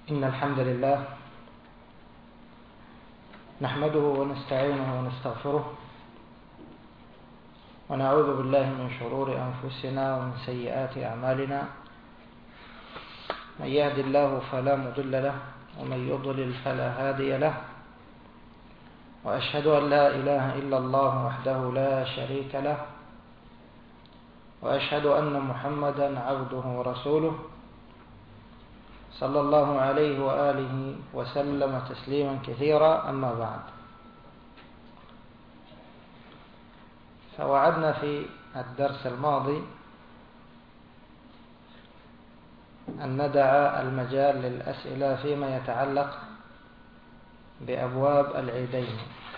إن الحمد لله نحمده ونستعينه ونستغفره ونعوذ بالله من شرور أنفسنا ومن سيئات أعمالنا. من يهد الله فلا مضل له ومن يضلل فلا هادي له، وأشهد أن لا إله إلا الله وحده لا شريك له، وأشهد أن محمدا عبده ورسوله صلى الله عليه وآله وسلم تسليما كثيرا. أما بعد، فوعدنا في الدرس الماضي أن ندع المجال للأسئلة فيما يتعلق بأبواب العيدين،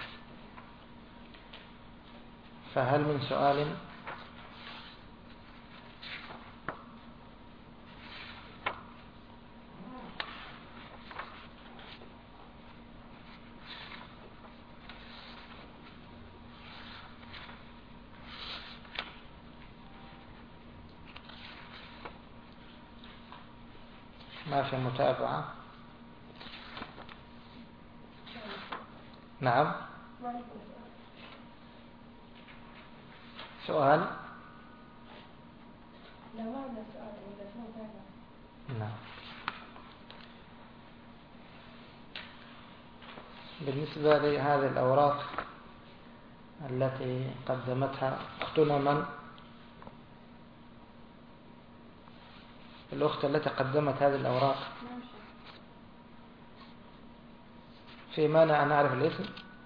فهل من سؤال؟ ما في متابعة؟ نعم، سؤال؟ لا، ما عندنا سؤال ولا شو متابعة. نعم. بالنسبة لهذه الأوراق التي قدمتها أختنا، من الأخت التي قدمت هذه الأوراق؟ في مانع أن أعرف الاسم؟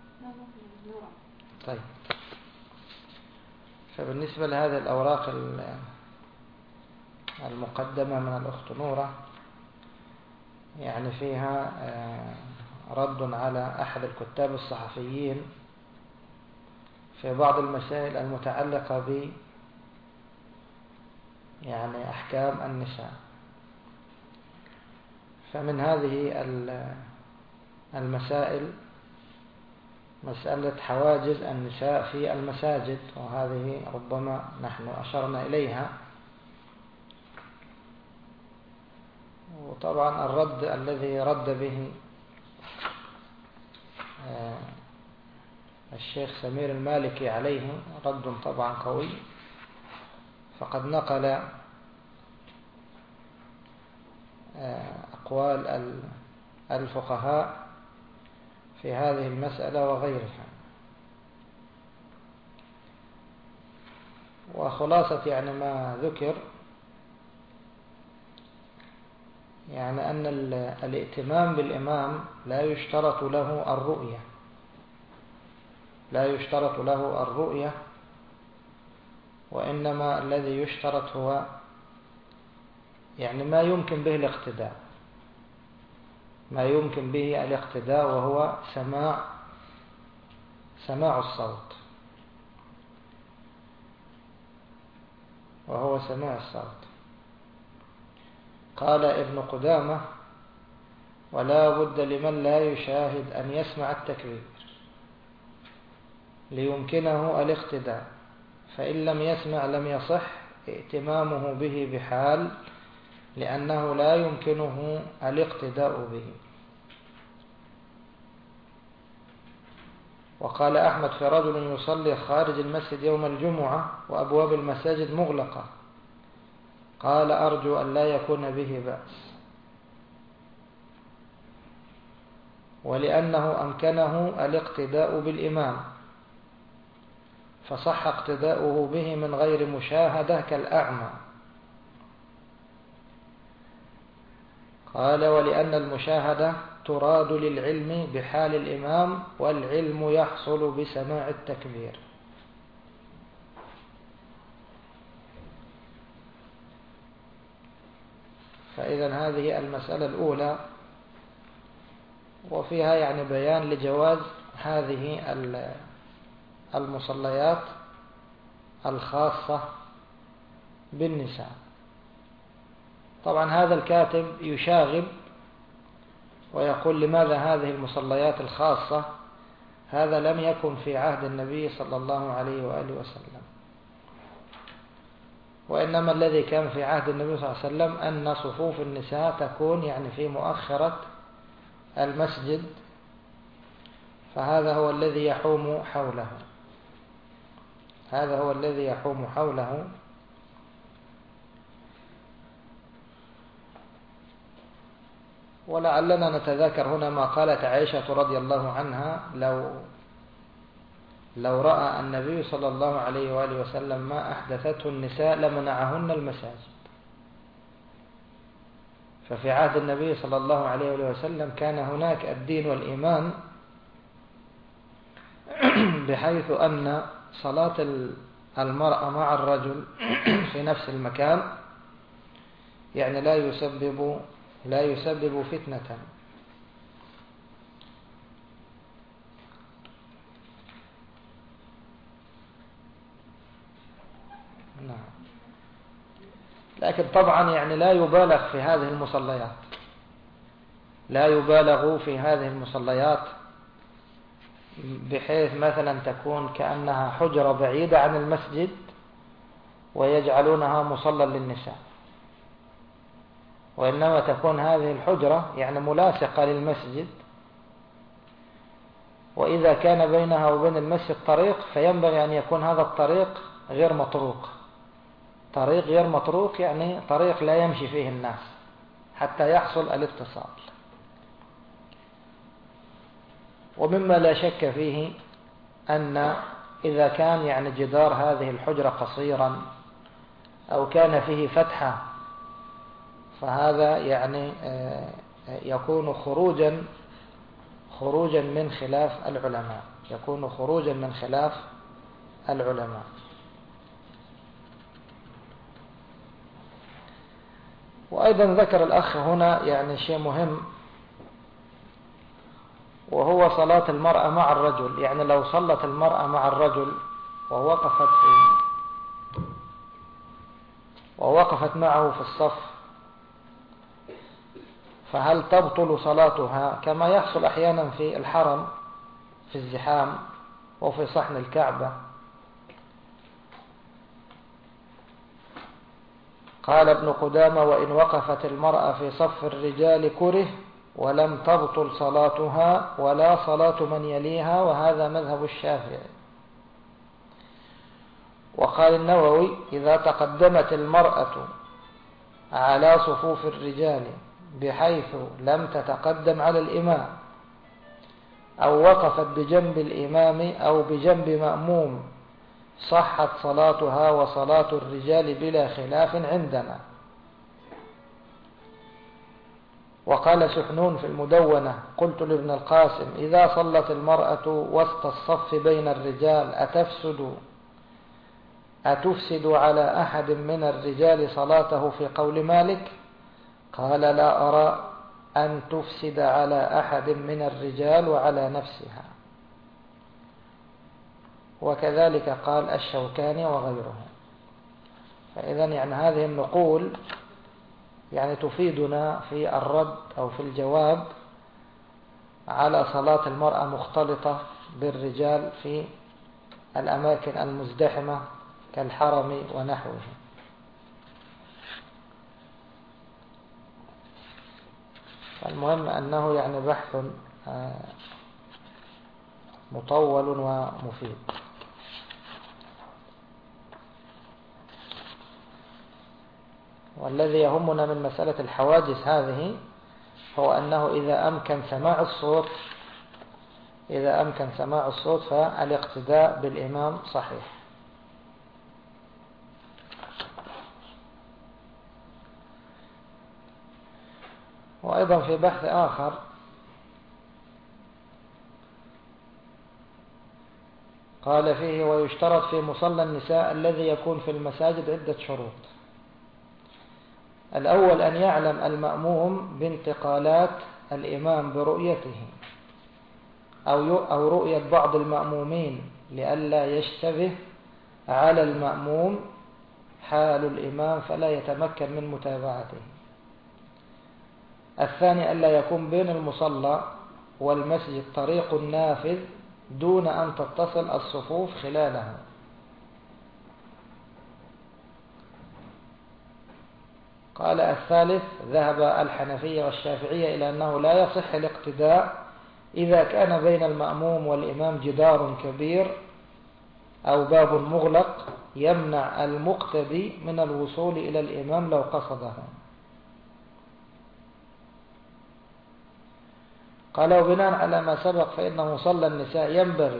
طيب، فبالنسبة لهذه الأوراق المقدمة من الأخت نورة، يعني فيها رد على أحد الكتاب الصحفيين في بعض المسائل المتعلقة ب يعني أحكام النساء. فمن هذه المسائل مسألة حواجز النساء في المساجد، وهذه ربما نحن أشرنا إليها. وطبعا الرد الذي رد به الشيخ سمير المالكي عليه رد طبعا قوي، فقد نقل أقوال الفقهاء في هذه المسألة وغيرها. وخلاصة يعني ما ذكر، يعني أن الائتمام بالإمام لا يشترط له الرؤية، وإنما الذي يشترط هو يعني ما يمكن به الاقتداء، وهو سماع الصوت. قال ابن قدامة: ولا بد لمن لا يشاهد أن يسمع التكبير ليمكنه الاقتداء، فإن لم يسمع لم يصح ائتمامه به بحال، لأنه لا يمكنه الاقتداء به. وقال أحمد في رجل يصلي خارج المسجد يوم الجمعة وأبواب المساجد مغلقة، قال: أرجو أن لا يكون به بأس، ولأنه أمكنه الاقتداء بالإمام فصح اقتداؤه به من غير مشاهدة كالأعمى. قال: ولأن المشاهدة تراد للعلم بحال الإمام، والعلم يحصل بسماع التكبير. فإذا هذه المسألة الأولى، وفيها يعني بيان لجواز هذه المصليات الخاصة بالنساء. طبعا هذا الكاتب يشاغب ويقول: لماذا هذه المصليات الخاصة؟ هذا لم يكن في عهد النبي صلى الله عليه وآله وسلم. وإنما الذي كان في عهد النبي صلى الله عليه وسلم أن صفوف النساء تكون يعني في مؤخرة المسجد، فهذا هو الذي يحوم حوله، هذا هو الذي يحوم حوله. ولعلنا نتذاكر هنا ما قالت عائشة رضي الله عنها: لو رأى النبي صلى الله عليه وآله وسلم ما أحدثته النساء لمنعهن المساجد. ففي عهد النبي صلى الله عليه وآله وسلم كان هناك الدين والإيمان، بحيث أن صلاة المرأة مع الرجل في نفس المكان يعني لا يسبب فتنة. نعم. لكن طبعا يعني لا يبالغ في هذه المصليات، لا يبالغ في هذه المصليات بحيث مثلا تكون كأنها حجرة بعيدة عن المسجد ويجعلونها مصلى للنساء، وإنما تكون هذه الحجرة يعني ملاصقة للمسجد، وإذا كان بينها وبين المسجد طريق فينبغي أن يكون هذا الطريق غير مطروق. طريق غير مطروق يعني طريق لا يمشي فيه الناس حتى يحصل الاتصال. ومما لا شك فيه أن إذا كان يعني جدار هذه الحجرة قصيرا أو كان فيه فتحة، فهذا يعني يكون خروجا من خلاف العلماء، يكون خروجا من خلاف العلماء. وأيضا ذكر الأخ هنا يعني شيء مهم، وهو صلاة المرأة مع الرجل. يعني لو صلت المرأة مع الرجل ووقفت معه في الصف، فهل تبطل صلاتها كما يحصل أحيانا في الحرم في الزحام وفي صحن الكعبة؟ قال ابن قدامة: وإن وقفت المرأة في صف الرجال كره ولم تبطل صلاتها ولا صلاة من يليها، وهذا مذهب الشافعي. وقال النووي: إذا تقدمت المرأة على صفوف الرجال بحيث لم تتقدم على الإمام أو وقفت بجنب الإمام أو بجنب مأموم صحت صلاتها وصلاة الرجال بلا خلاف عندنا. وقال سحنون في المدونة: قلت لابن القاسم: إذا صلت المرأة وسط الصف بين الرجال أتفسد على أحد من الرجال صلاته في قول مالك؟ قال: لا أرى أن تفسد على أحد من الرجال وعلى نفسها. وكذلك قال الشوكاني وغيره. فإذا يعني هذه النقول يعني تفيدنا في الرد أو في الجواب على صلاة المرأة مختلطة بالرجال في الأماكن المزدحمة كالحرم ونحوه. المهم أنه يعني بحث مطول ومفيد. والذي يهمنا من مسألة الحواجز هذه هو أنه إذا أمكن سماع الصوت فالاقتداء بالإمام صحيح. وأيضا في بحث آخر قال فيه: ويشترط في مصلى النساء الذي يكون في المساجد عدة شروط. الأول أن يعلم المأموم بانتقالات الإمام برؤيته أو رؤية بعض المأمومين لئلا يشتبه على المأموم حال الإمام فلا يتمكن من متابعته. الثاني ألا يكون بين المصلى والمسجد طريق نافذ دون أن تتصل الصفوف خلاله. قال الثالث: ذهب الحنفية والشافعية إلى أنه لا يصح الاقتداء إذا كان بين المأموم والإمام جدار كبير أو باب مغلق يمنع المقتدي من الوصول إلى الإمام لو قصده. قال: وبناء على ما سبق فإن مصلى النساء ينبغي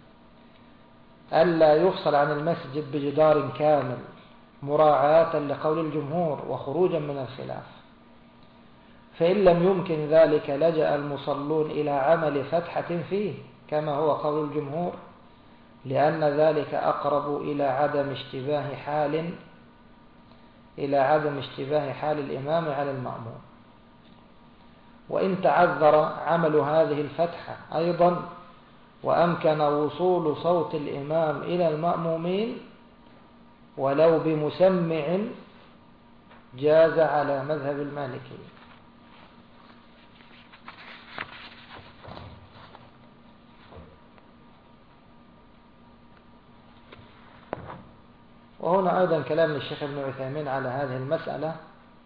ألا يفصل عن المسجد بجدار كامل مراعاة لقول الجمهور وخروجا من الخلاف، فإن لم يمكن ذلك لجأ المصلون إلى عمل فتحة فيه كما هو قول الجمهور، لأن ذلك أقرب إلى عدم اشتباه حال الإمام على المأموم. وإن تعذر عمل هذه الفتحة أيضا وأمكن وصول صوت الإمام إلى المأمومين ولو بمسمع جاز على مذهب المالكي. وهنا أيضا كلام للشيخ ابن عثيمين على هذه المسألة.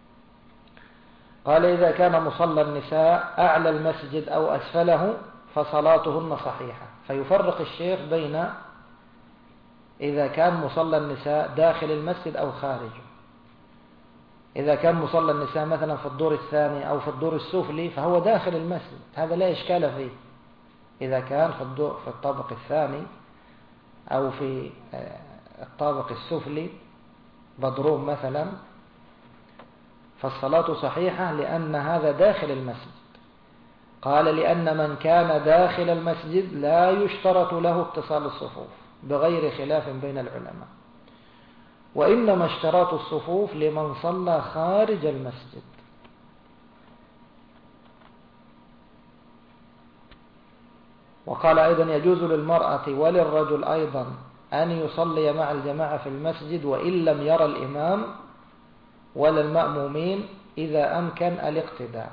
قال: إذا كان مصلى النساء أعلى المسجد أو أسفله فصلاتهن صحيحة. فيفرق الشيخ بين إذا كان مصلى النساء داخل المسجد أو خارجه. إذا كان مصلى النساء مثلا في الدور الثاني أو في الدور السفلي فهو داخل المسجد، هذا لا إشكال فيه. إذا كان في الطابق الثاني أو في الطابق السفلي بدروم مثلا فالصلاة صحيحة لأن هذا داخل المسجد. قال: لأن من كان داخل المسجد لا يشترط له اتصال الصفوف بغير خلاف بين العلماء، وإنما اشتراط الصفوف لمن صلى خارج المسجد. وقال أيضا: يجوز للمرأة وللرجل أيضا أن يصلي مع الجماعة في المسجد وإن لم يرى الإمام ولا المأمومين إذا أمكن الاقتداء.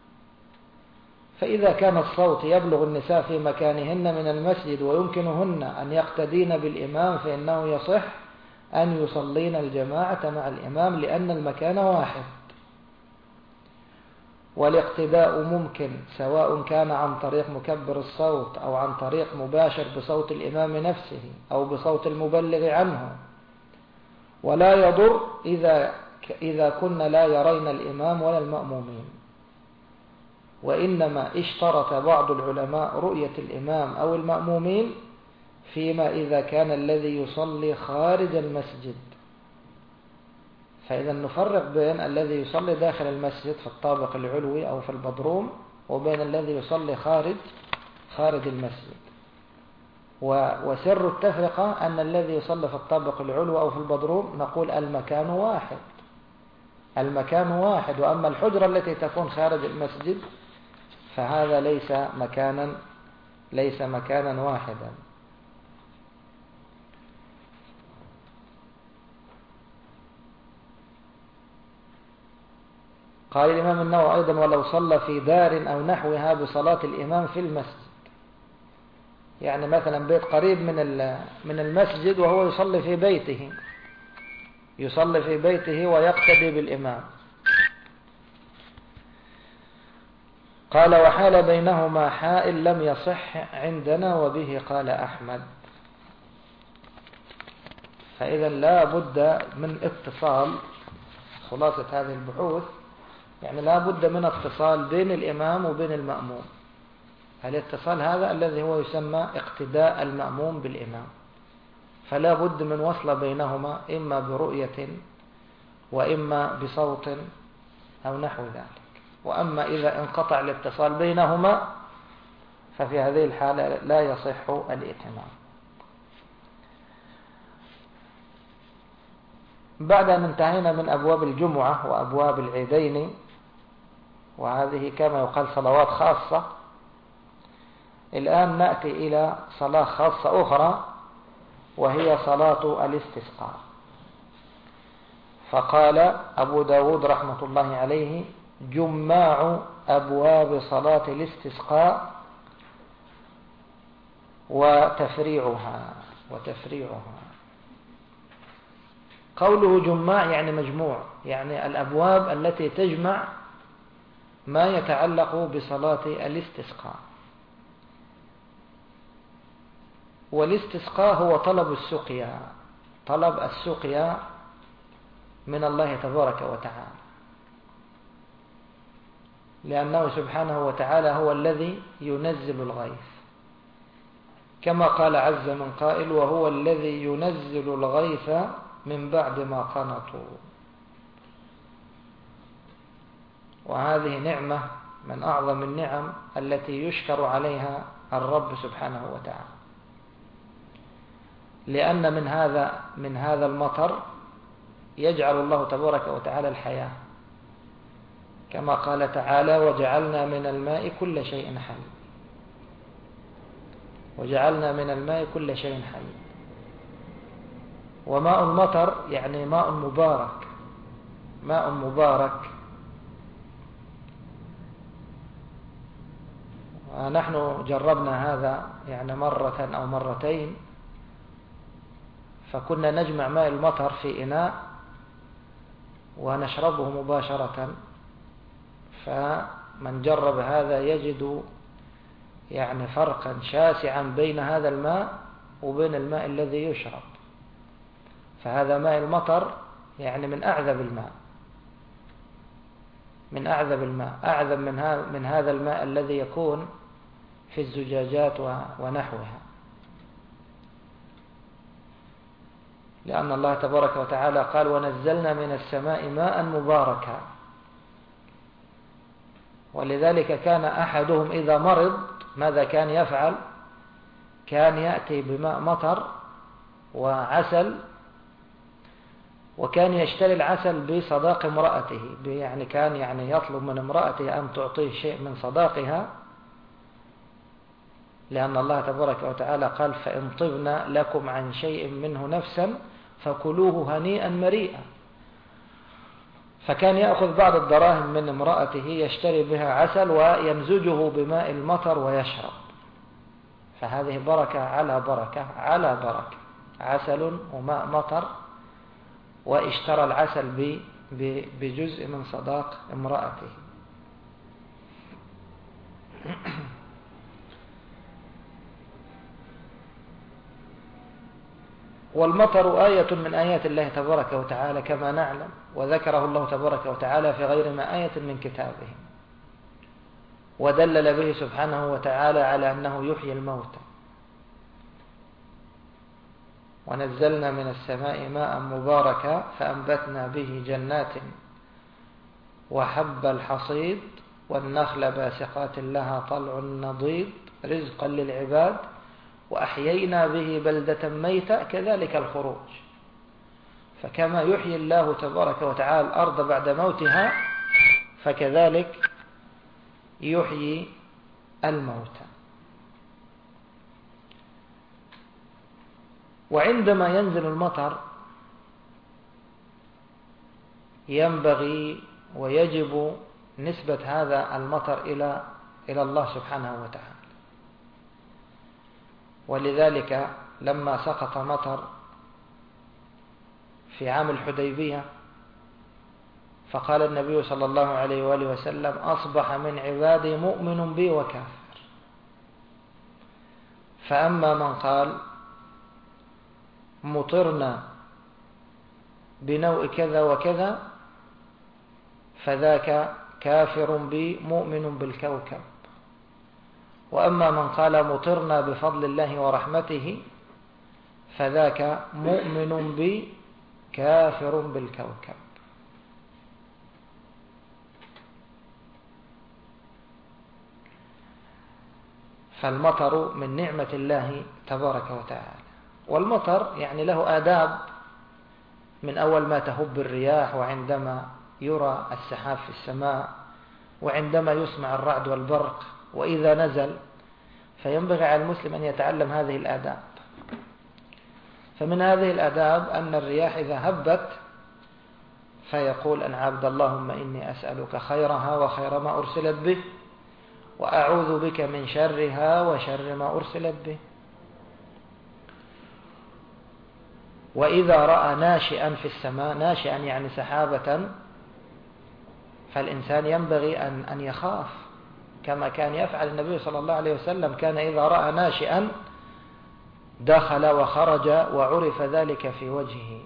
فإذا كان الصوت يبلغ النساء في مكانهن من المسجد ويمكنهن أن يقتدين بالإمام فإنه يصح أن يصلين الجماعة مع الإمام لأن المكان واحد. والاقتداء ممكن سواء كان عن طريق مكبر الصوت أو عن طريق مباشر بصوت الإمام نفسه أو بصوت المبلغ عنه، ولا يضر إذا كنا لا يرين الإمام ولا المأمومين. وإنما اشترط بعض العلماء رؤية الإمام أو المأمومين فيما إذا كان الذي يصلي خارج المسجد. فإذا نفرق بين الذي يصلي داخل المسجد في الطابق العلوي أو في البدروم وبين الذي يصلي خارج المسجد. وسر التفرقة أن الذي يصلي في الطابق العلوي أو في البدروم نقول المكان واحد، وأما الحجرة التي تكون خارج المسجد فهذا ليس مكانا واحدا. قال الإمام النووي أيضا: ولو صلى في دار أو نحوها بصلاة الإمام في المسجد، يعني مثلا بيت قريب من المسجد وهو يصلي في بيته ويقتدي بالإمام. قال: وحال بينهما حائل لم يصح عندنا وبه قال أحمد. فإذا لا بد من اتصال، خلاصة هذه البحوث يعني لا بد من اتصال بين الإمام وبين المأموم. الاتصال هذا الذي هو يسمى اقتداء المأموم بالإمام، فلا بد من وصل بينهما إما برؤية وإما بصوت أو نحو ذلك. وأما إذا انقطع الاتصال بينهما ففي هذه الحالة لا يصح الائتمام. بعد أن انتهينا من أبواب الجمعة وأبواب العيدين، وهذه كما يقال صلوات خاصة، الآن نأتي إلى صلاة خاصة أخرى وهي صلاة الاستسقاء. فقال أبو داود رحمة الله عليه: جماع أبواب صلاة الاستسقاء وتفريعها. قوله جماع يعني مجموع، يعني الأبواب التي تجمع ما يتعلق بصلاة الاستسقاء. والاستسقاء هو طلب السقيا، طلب السقيا من الله تبارك وتعالى، لأنه سبحانه وتعالى هو الذي ينزل الغيث، كما قال عز من قائل: وهو الذي ينزل الغيث من بعد ما قنطوا. وهذه نعمة من أعظم النعم التي يشكر عليها الرب سبحانه وتعالى، لأن من هذا المطر يجعل الله تبارك وتعالى الحياة، كما قال تعالى: وجعلنا من الماء كل شيء حي. وجعلنا من الماء كل شيء حي. وماء المطر يعني ماء مبارك، ماء مبارك. ونحن جربنا هذا يعني مرة أو مرتين، فكنا نجمع ماء المطر في إناء ونشربه مباشرة، فمن جرب هذا يجد يعني فرقا شاسعا بين هذا الماء وبين الماء الذي يشرب. فهذا ماء المطر يعني من أعذب الماء، من أعذب الماء، أعذب من هذا الماء الذي يكون في الزجاجات ونحوها، لأن الله تبارك وتعالى قال: ونزلنا من السماء ماء مباركا. ولذلك كان أحدهم إذا مرض ماذا كان يفعل؟ كان يأتي بماء مطر وعسل، وكان يشتري العسل بصداق امرأته، يعني كان يطلب من امرأته أن تعطيه شيء من صداقها، لأن الله تبارك وتعالى قال: فإن طبن لكم عن شيء منه نفسا فكلوه هنيئا مريئا. فكان يأخذ بعض الدراهم من امرأته يشتري بها عسل ويمزجه بماء المطر ويشرب. فهذه بركة على بركة على بركة، عسل وماء مطر، واشترى العسل بجزء من صداق امرأته. والمطر آية من آيات الله تبارك وتعالى كما نعلم، وذكره الله تبارك وتعالى في غير ما آية من كتابه، ودلل به سبحانه وتعالى على أنه يحيي الموتى. ونزلنا من السماء ماء مباركا فأنبتنا به جنات وحب الحصيد والنخل باسقات لها طلع نضيد رزقا للعباد وأحيينا به بلدة ميتة كذلك الخروج. فكما يحيي الله تبارك وتعالى الأرض بعد موتها، فكذلك يحيي الموتى. وعندما ينزل المطر ينبغي ويجب نسبة هذا المطر إلى الله سبحانه وتعالى. ولذلك لما سقط مطر في عام الحديبية فقال النبي صلى الله عليه وآله وسلم: أصبح من عبادي مؤمن بي وكافر. فأما من قال مطرنا بنوء كذا وكذا فذاك كافر بي مؤمن بالكوكب. وأما من قال مطرنا بفضل الله ورحمته فذاك مؤمن بي كافر بالكوكب. فالمطر من نعمة الله تبارك وتعالى. والمطر يعني له آداب، من أول ما تهب الرياح، وعندما يرى السحاب في السماء، وعندما يسمع الرعد والبرق، وإذا نزل. فينبغي على المسلم أن يتعلم هذه الآداب. فمن هذه الآداب أن الرياح إذا هبت فيقول أن عبد اللهم إني أسألك خيرها وخير ما أرسلت به، وأعوذ بك من شرها وشر ما أرسلت به. وإذا رأى ناشئا في السماء، ناشئا يعني سحابة، فالإنسان ينبغي أن يخاف كما كان يفعل النبي صلى الله عليه وسلم. كان إذا رأى ناشئا دخل وخرج وعرف ذلك في وجهه.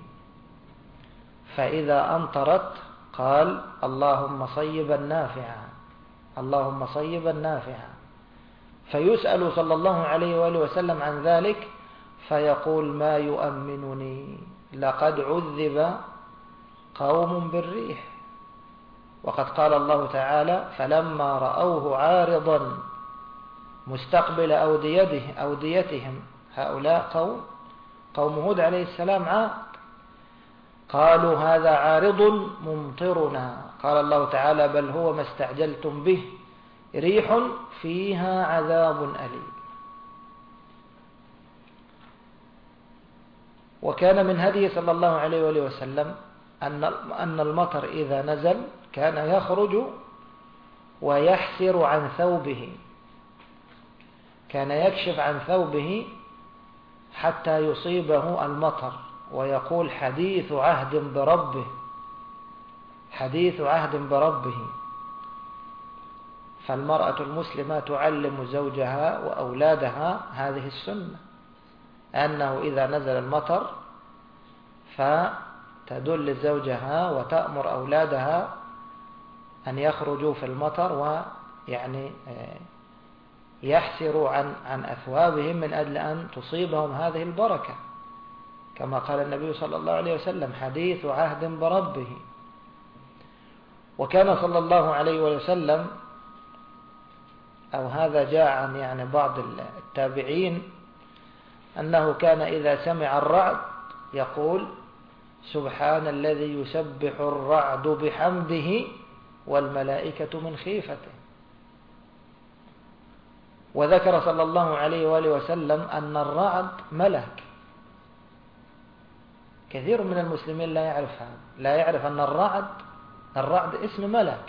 فإذا أمطرت قال اللهم صيبا نافعا، اللهم صيبا نافعا. فيسأل صلى الله عليه وآله وسلم عن ذلك فيقول ما يؤمنني لقد عذب قوم بالريح. وقد قال الله تعالى فلما رأوه عارضا مستقبل أوديتهم، هؤلاء قوم هود عليه السلام عاد، قالوا هذا عارض ممطرنا. قال الله تعالى بل هو ما استعجلتم به ريح فيها عذاب أليم. وكان من هديه صلى الله عليه وآله وسلم أن المطر إذا نزل كان يخرج ويحسر عن ثوبه، كان يكشف عن ثوبه حتى يصيبه المطر، ويقول حديث عهد بربه، حديث عهد بربه. فالمرأة المسلمة تعلم زوجها وأولادها هذه السنة، أنه إذا نزل المطر فتدل زوجها وتأمر أولادها أن يخرجوا في المطر، ويعني يحسروا عن أثوابهم من أجل أن تصيبهم هذه البركة، كما قال النبي صلى الله عليه وسلم حديث عهد بربه. وكان صلى الله عليه وسلم، أو هذا جاء عن يعني بعض التابعين، أنه كان إذا سمع الرعد يقول سبحان الذي يسبح الرعد بحمده والملائكة من خيفته. وذكر صلى الله عليه وآله وسلم أن الرعد ملك. كثير من المسلمين لا يعرف هذا، لا يعرف أن الرعد اسم ملك،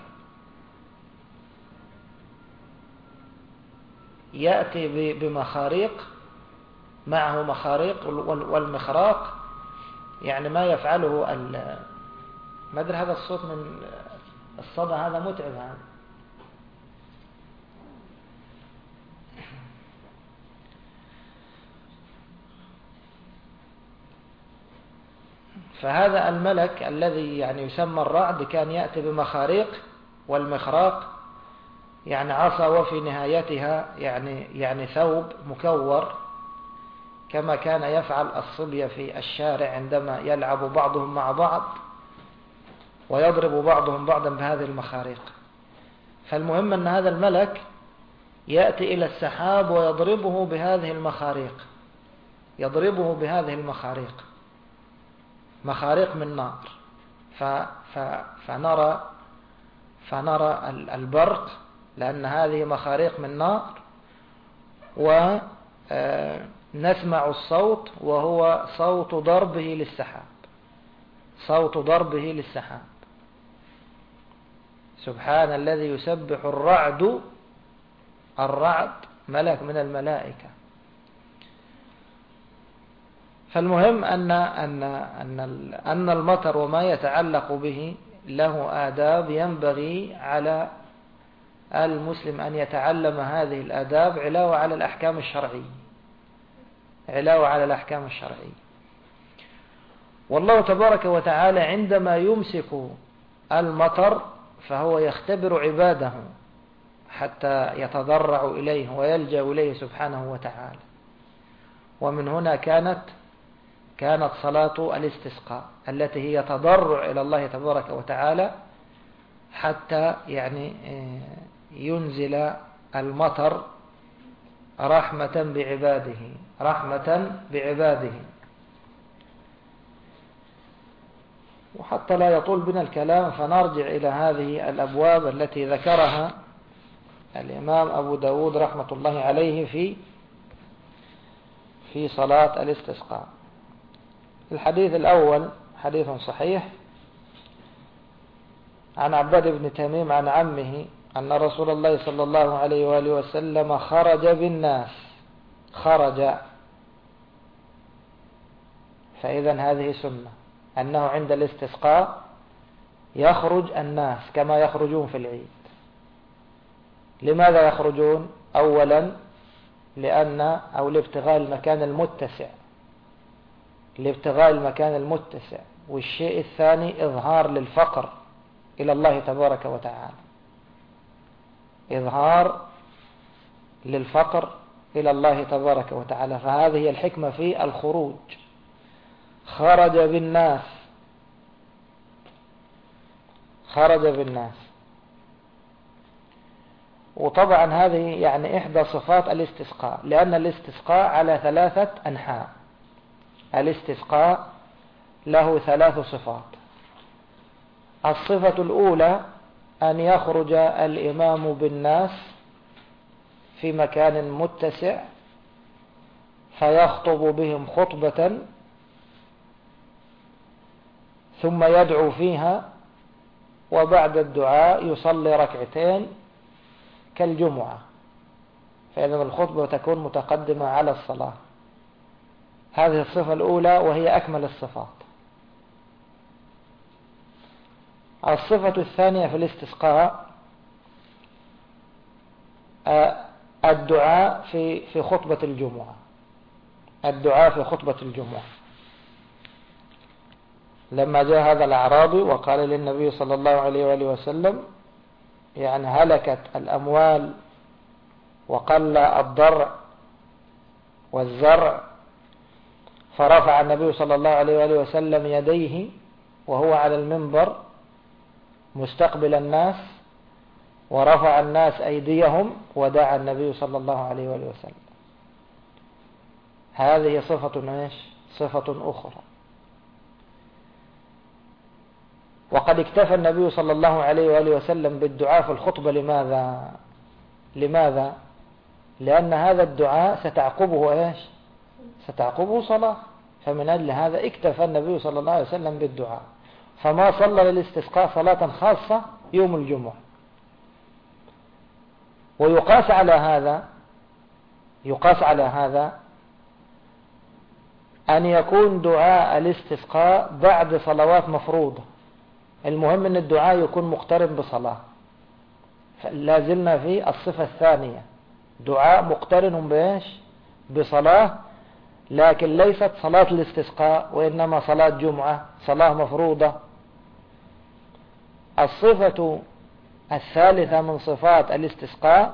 يأتي بمخاريق، معه مخاريق، والمخراق يعني ما يفعله ما أدري هذا الصوت من الصدى هذا متعب هذا. فهذا الملك الذي يعني يسمى الرعد كان يأتي بمخاريق، والمخراق يعني عصا وفي نهايتها يعني ثوب مكور، كما كان يفعل الصبية في الشارع عندما يلعب بعضهم مع بعض ويضرب بعضهم بعضا بهذه المخاريق. فالمهم أن هذا الملك يأتي إلى السحاب ويضربه بهذه المخاريق، يضربه بهذه المخاريق، مخاريق من نار، فنرى البرق، لأن هذه مخاريق من نار، ونسمع الصوت وهو صوت ضربه للسحاب، صوت ضربه للسحاب. سبحان الذي يسبح الرعد ملك من الملائكة. فالمهم أن المطر وما يتعلق به له آداب، ينبغي على المسلم أن يتعلم هذه الآداب علاوة على الأحكام الشرعية، علاوة على الأحكام الشرعية. والله تبارك وتعالى عندما يمسك المطر فهو يختبر عباده حتى يتضرعوا إليه ويلجأ إليه سبحانه وتعالى. ومن هنا كانت صلاة الاستسقاء التي هي تضرع إلى الله تبارك وتعالى حتى يعني ينزل المطر رحمة بعباده. وحتى لا يطول بنا الكلام فنرجع إلى هذه الأبواب التي ذكرها الإمام أبو داود رحمة الله عليه في صلاة الاستسقاء. الحديث الأول حديث صحيح عن عباد بن تميم عن عمه أن رسول الله صلى الله عليه وآله وسلم خرج بالناس، خرج فإذا هذه سنة أنه عند الاستسقاء يخرج الناس كما يخرجون في العيد. لماذا يخرجون؟ أولا لابتغاء المكان المتسع، لابتغاء المكان المتسع. والشيء الثاني إظهار للفقر إلى الله تبارك وتعالى، إظهار للفقر إلى الله تبارك وتعالى. فهذه هي الحكمة في الخروج. خرج بالناس، خرج بالناس. وطبعا هذه يعني إحدى صفات الاستسقاء، لأن الاستسقاء على 3 أنحاء. الاستسقاء له 3 صفات. الصفة الأولى أن يخرج الإمام بالناس في مكان متسع فيخطب بهم خطبة ثم يدعو فيها، وبعد الدعاء يصلي ركعتين كالجمعة، فإذا الخطبة تكون متقدمة على الصلاة. هذه الصفة الأولى وهي أكمل الصفات. الصفة الثانية في الاستسقاء الدعاء في خطبة الجمعة، الدعاء في خطبة الجمعة. لما جاء هذا الأعرابي وقال للنبي صلى الله عليه وآله وسلم يعني هلكت الأموال وقل الضرع والزرع، فرفع النبي صلى الله عليه وآله وسلم يديه وهو على المنبر مستقبل الناس، ورفع الناس أيديهم ودعا النبي صلى الله عليه وآله وسلم. هذه صفة ايش؟ صفة أخرى. وقد اكتفى النبي صلى الله عليه وآله وسلم بالدعاء في الخطبة. لماذا؟ لأن هذا الدعاء ستعقبه ايش؟ ستعقبه صلاة، فمن أجل هذا اكتفى النبي صلى الله عليه وسلم بالدعاء، فما صلى للاستسقاء صلاة خاصة يوم الجمعة. ويقاس على هذا أن يكون دعاء الاستسقاء بعد صلوات مفروضة. المهم أن الدعاء يكون مقترن بصلاة. لازلنا في الصفة الثانية، دعاء مقترن بإيش؟ بصلاة، لكن ليست صلاة الاستسقاء وإنما صلاة جمعة، صلاة مفروضة. الصفة الثالثة من صفات الاستسقاء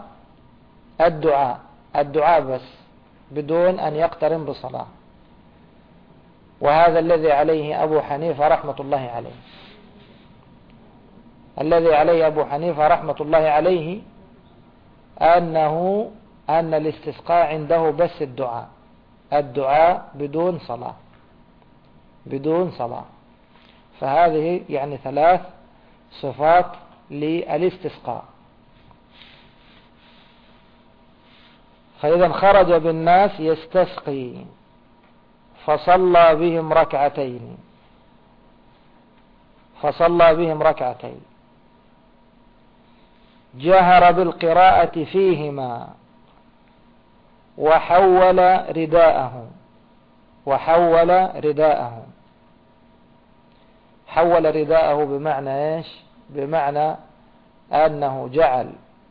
الدعاء بس بدون أن يقترن بصلاة. وهذا الذي عليه أبو حنيفة رحمة الله عليه، الذي عليه أبو حنيفة رحمة الله عليه أن الاستسقاء عنده بس الدعاء بدون صلاة. فهذه يعني 3 صفات للاستسقاء. فإذا خرج بالناس يستسقي فصلى بهم ركعتين، جهر بالقراءة فيهما وحول رداءه. حول رداءه بمعنى ايش؟ بمعنى أنه جعل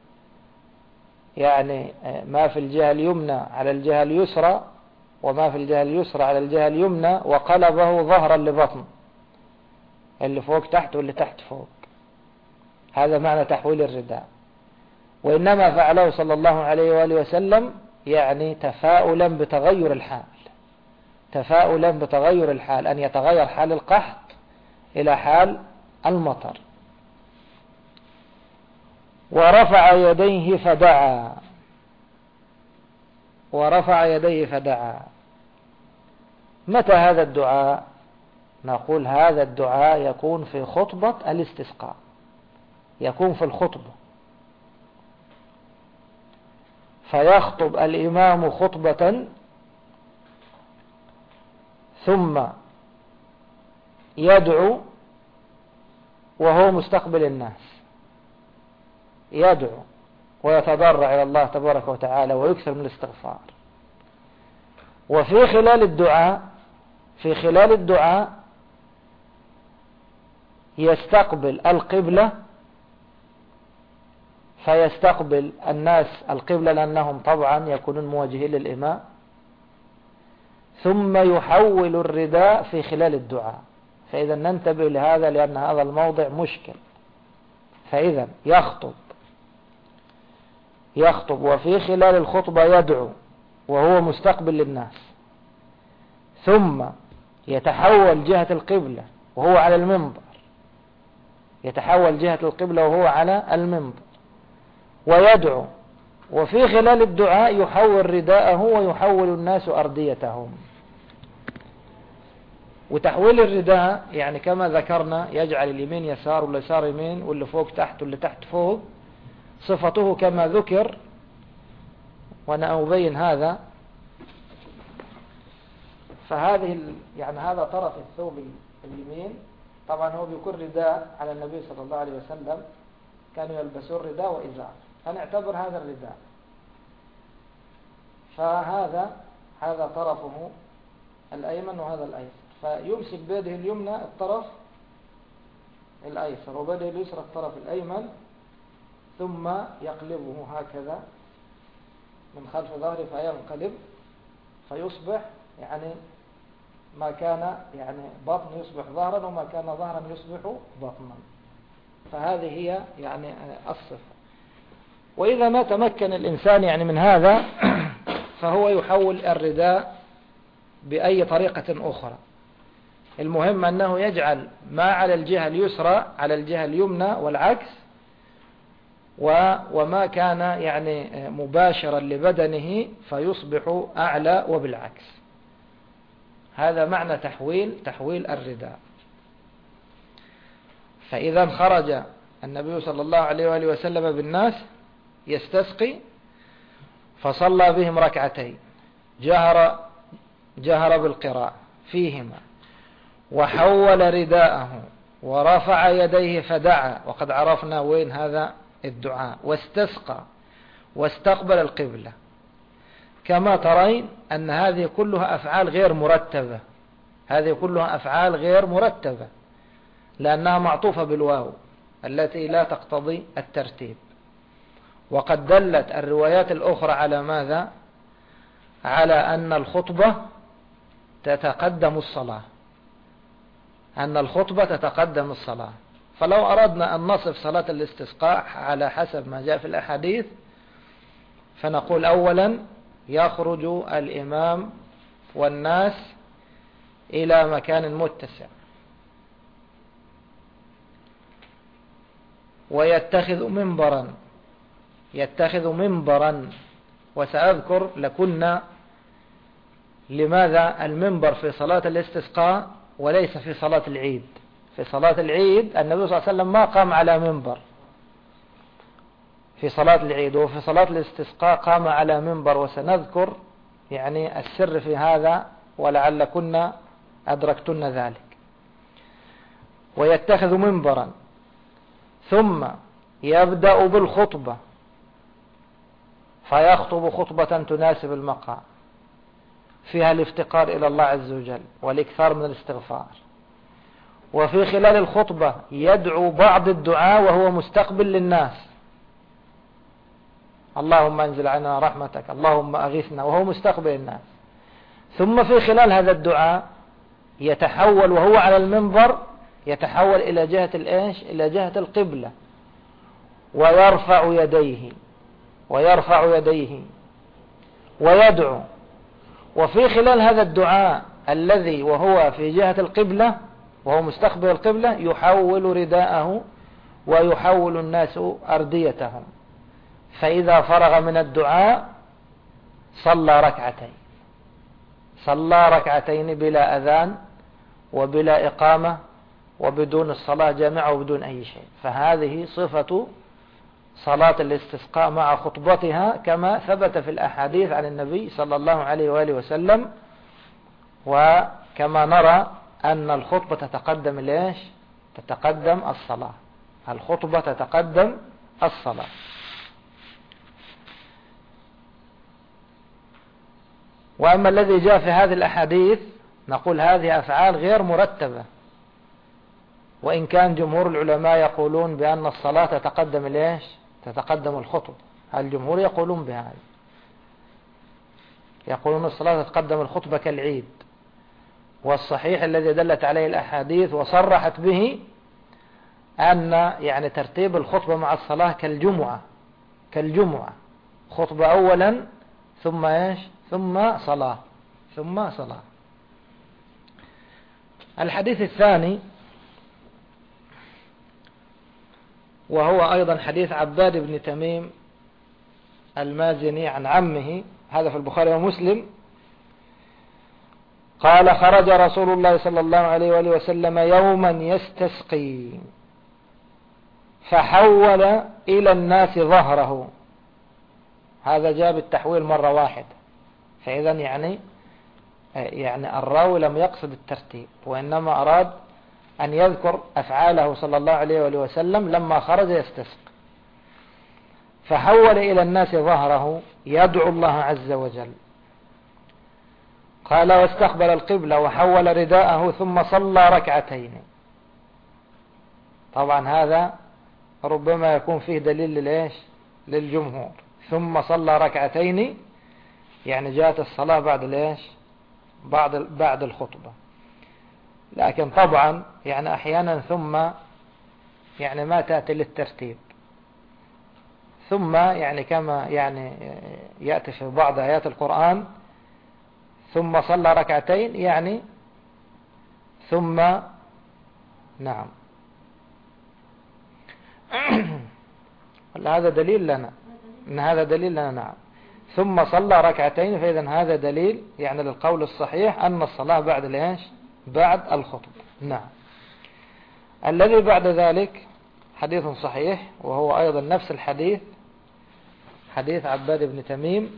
يعني ما في الجهة اليمنى على الجهة اليسرى، وما في الجهة اليسرى على الجهة اليمنى، وقلبه ظهرا لبطن، اللي فوق تحت واللي تحت فوق. هذا معنى تحويل الرداء. وإنما فعله صلى الله عليه وآله وسلم يعني تفاؤلا بتغير الحال، أن يتغير حال القحط إلى حال المطر. ورفع يديه فدعا. متى هذا الدعاء؟ نقول هذا الدعاء يكون في خطبة الاستسقاء، يكون في الخطبة، فيخطب الإمام خطبة ثم يدعو وهو مستقبل الناس، يدعو ويتضرع إلى الله تبارك وتعالى ويكثر من الاستغفار. وفي خلال الدعاء في خلال الدعاء يستقبل القبلة، فيستقبل الناس القبلة لأنهم طبعا يكونون موجهين للإمام، ثم يحول الرداء في خلال الدعاء. فإذا ننتبه لهذا لأن هذا الموضع مشكل. فإذا يخطب وفي خلال الخطبة يدعو وهو مستقبل للناس، ثم يتحول جهة القبلة وهو على المنبر، يتحول جهة القبلة وهو على المنبر ويدعو، وفي خلال الدعاء يحول رداءه ويحول الناس أرديتهم. وتحويل الرداء يعني كما ذكرنا يجعل اليمين يسار واليسار يمين واللي فوق تحت واللي تحت فوق، صفته كما ذكر، وأنا أبين هذا. فهذه يعني هذا طرف الثوب اليمين، طبعا هو بيكون رداء على النبي صلى الله عليه وسلم، كانوا يلبسون رداء وإزار، فنعتبر هذا الرداء. هذا طرفه الأيمن وهذا الأيسر، فيمسك بيده اليمنى الطرف الأيسر وبيده اليسرى الطرف الأيمن، ثم يقلبه هكذا من خلف ظهره فينقلب، فيصبح يعني ما كان يعني بطن يصبح ظهرا وما كان ظهرا يصبح بطنا. فهذه هي يعني الصفة. وإذا ما تمكن الإنسان يعني من هذا فهو يحول الرداء بأي طريقة أخرى. المهم أنه يجعل ما على الجهة اليسرى على الجهة اليمنى والعكس، وما كان يعني مباشرا لبدنه فيصبح أعلى وبالعكس. هذا معنى تحويل الرداء. فإذا خرج النبي صلى الله عليه وآله وسلم بالناس يستسقي، فصلى بهم ركعتين، جهر بالقراءة فيهما، وحول رداءه ورفع يديه فدعا، وقد عرفنا وين هذا الدعاء، واستسقى واستقبل القبلة. كما ترين أن هذه كلها أفعال غير مرتبة، هذه كلها أفعال غير مرتبة لأنها معطوفة بالواو التي لا تقتضي الترتيب. وقد دلت الروايات الأخرى على ماذا؟ على أن الخطبة تتقدم الصلاة، أن الخطبة تتقدم الصلاة. فلو أردنا أن نصف صلاة الاستسقاء على حسب ما جاء في الأحاديث، فنقول أولا يخرج الإمام والناس إلى مكان متسع، ويتخذ منبرا، وسأذكر لكنا لماذا المنبر في صلاة الاستسقاء وليس في صلاة العيد. في صلاة العيد النبي صلى الله عليه وسلم ما قام على منبر في صلاة العيد، وفي صلاة الاستسقاء قام على منبر، وسنذكر يعني السر في هذا ولعلكن أدركتن ذلك. ويتخذ منبرا، ثم يبدأ بالخطبة فيخطب خطبة تناسب المقام فيها الافتقار إلى الله عز وجل والإكثار من الاستغفار. وفي خلال الخطبة يدعو بعض الدعاء وهو مستقبل للناس، اللهم انزل علينا رحمتك، اللهم أغثنا، وهو مستقبل الناس. ثم في خلال هذا الدعاء يتحول وهو على المنبر، يتحول إلى جهة الإيش؟ إلى جهة القبلة، ويرفع يديه ويدعو. وفي خلال هذا الدعاء الذي وهو في جهة القبلة وهو مستقبل القبلة يحول رداءه ويحول الناس أرديتهم. فإذا فرغ من الدعاء صلى ركعتين بلا أذان وبلا إقامة وبدون الصلاة جامعة وبدون أي شيء. فهذه صفة صلاة الاستسقاء مع خطبتها كما ثبت في الأحاديث عن النبي صلى الله عليه وآله وسلم. وكما نرى أن الخطبة تتقدم ليش؟ تتقدم الصلاة، الخطبة تتقدم الصلاة. وأما الذي جاء في هذه الأحاديث نقول هذه أفعال غير مرتبة، وإن كان جمهور العلماء يقولون بأن الصلاة تتقدم ليش؟ تتقدم الخطبة. الجمهور يقولون بهذا، يقولون الصلاة تتقدم الخطبة كالعيد. والصحيح الذي دلت عليه الأحاديث وصرحت به أن يعني ترتيب الخطبة مع الصلاة كالجمعة، خطبة أولا ثم إيش؟ ثم صلاة، ثم صلاة. الحديث الثاني وهو أيضا حديث عباد بن تميم المازني عن عمه، هذا في البخاري ومسلم. قال: خرج رسول الله صلى الله عليه وآله وسلم يوما يستسقي فحول إلى الناس ظهره. هذا جاء بالتحويل مرة واحدة، فإذا يعني الراوي لم يقصد الترتيب، وإنما أراد أن يذكر أفعاله صلى الله عليه وآله وسلم لما خرج يستسقي. فحول إلى الناس ظهره يدعو الله عز وجل. قال: واستقبل القبلة وحول رداءه ثم صلى ركعتين. طبعا هذا ربما يكون فيه دليل للإيش؟ للجمهور. ثم صلى ركعتين يعني جاءت الصلاة بعد الإيش؟ بعد الخطبة. لكن طبعا يعني أحيانا ثم يعني ما تأتي للترتيب، ثم يعني كما يعني يأتي في بعض آيات القرآن ثم صلى ركعتين يعني ثم نعم هذا دليل لنا ان هذا دليل لنا. نعم، ثم صلى ركعتين، فإذا هذا دليل يعني للقول الصحيح أن الصلاة بعد الإيش؟ بعد الخطبة. نعم. الذي بعد ذلك حديث صحيح، وهو أيضا نفس الحديث، حديث عباد بن تميم،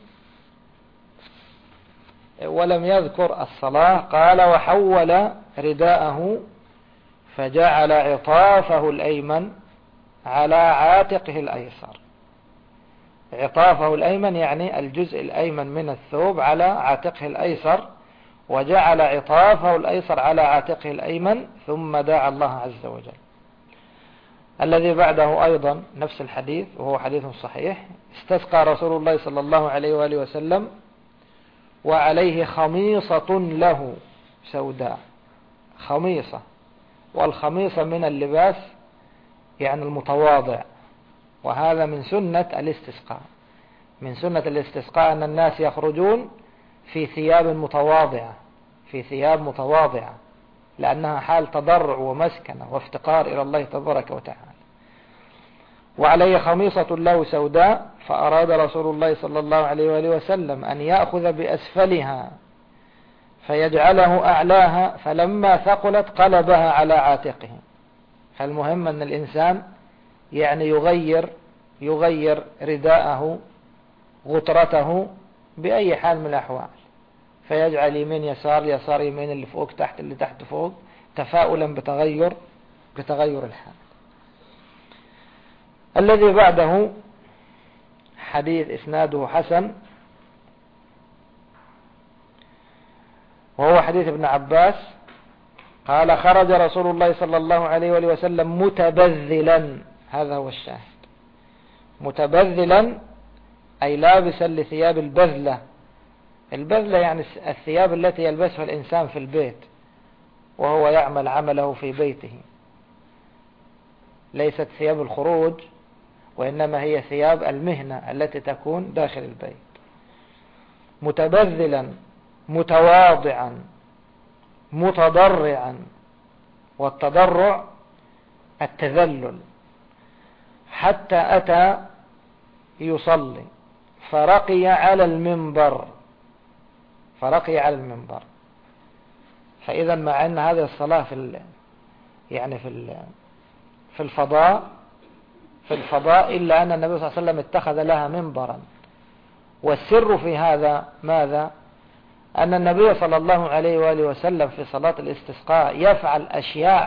ولم يذكر الصلاة. قال: وحول رداءه فجعل عطافه الأيمن على عاتقه الأيسر. عطافه الأيمن يعني الجزء الأيمن من الثوب على عاتقه الأيسر، وجعل عطافه الأيسر على عاتقه الأيمن، ثم دعا الله عز وجل. الذي بعده أيضا نفس الحديث، وهو حديث صحيح. استسقى رسول الله صلى الله عليه وآله وسلم وعليه خميصة له سوداء. خميصة، والخميصة من اللباس يعني المتواضع، وهذا من سنة الاستسقاء. من سنة الاستسقاء أن الناس يخرجون في ثياب متواضعة، في ثياب متواضعة، لأنها حال تضرع ومسكنة وافتقار إلى الله تبارك وتعالى. وعليه خميصة له سوداء، فأراد رسول الله صلى الله عليه وآله وسلم أن يأخذ بأسفلها فيجعله أعلاها، فلما ثقلت قلبها على عاتقه. فالمهم أن الإنسان يعني يغير رداءه، غترته، بأي حال من الأحوال، فيجعل يمين يسار، يسار يمين، اللي فوق تحت، اللي تحت فوق، تفاؤلا بتغير الحال. الذي بعده حديث إسناده حسن، وهو حديث ابن عباس. قال: خرج رسول الله صلى الله عليه وآله وسلم متبذلا. هذا هو الشاهد. متبذلا أي لابسا لثياب البذلة. البذلة يعني الثياب التي يلبسها الإنسان في البيت وهو يعمل عمله في بيته، ليست ثياب الخروج، وإنما هي ثياب المهنة التي تكون داخل البيت. متبذلا، متواضعا، متضرعا، والتضرع التذلل، حتى أتى يصلي فرقي على المنبر. فإذا مع أن هذه الصلاة في الفضاء إلا أن النبي صلى الله عليه وسلم اتخذ لها منبرا. والسر في هذا ماذا؟ أن النبي صلى الله عليه وآله وسلم في صلاة الاستسقاء يفعل أشياء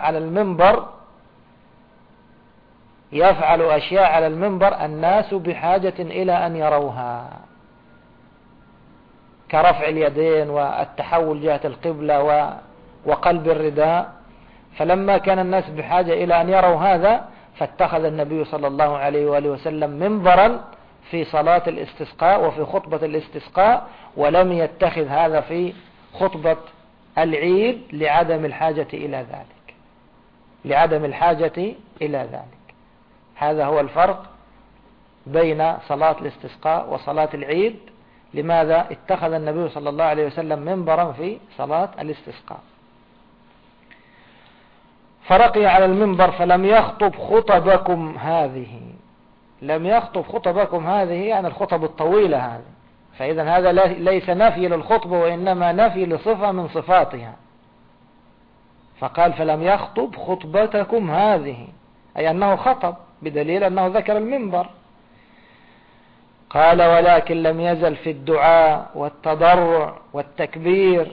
على المنبر الناس بحاجة إلى أن يروها. كرفع اليدين والتحول جهة القبلة وقلب الرداء. فلما كان الناس بحاجة إلى أن يروا هذا فاتخذ النبي صلى الله عليه وآله وسلم منبرا في صلاة الاستسقاء وفي خطبة الاستسقاء، ولم يتخذ هذا في خطبة العيد لعدم الحاجة إلى ذلك، لعدم الحاجة إلى ذلك. هذا هو الفرق بين صلاة الاستسقاء وصلاة العيد. لماذا اتخذ النبي صلى الله عليه وسلم منبرا في صلاة الاستسقاء؟ فرقي على المنبر فلم يخطب خطبكم هذه. لم يخطب خطبكم هذه يعني الخطب الطويلة هذه، فإذا هذا ليس نفي للخطبة وإنما نفي لصفة من صفاتها. فقال فلم يخطب خطبتكم هذه، أي أنه خطب، بدليل أنه ذكر المنبر. قال ولكن لم يزل في الدعاء والتضرع والتكبير.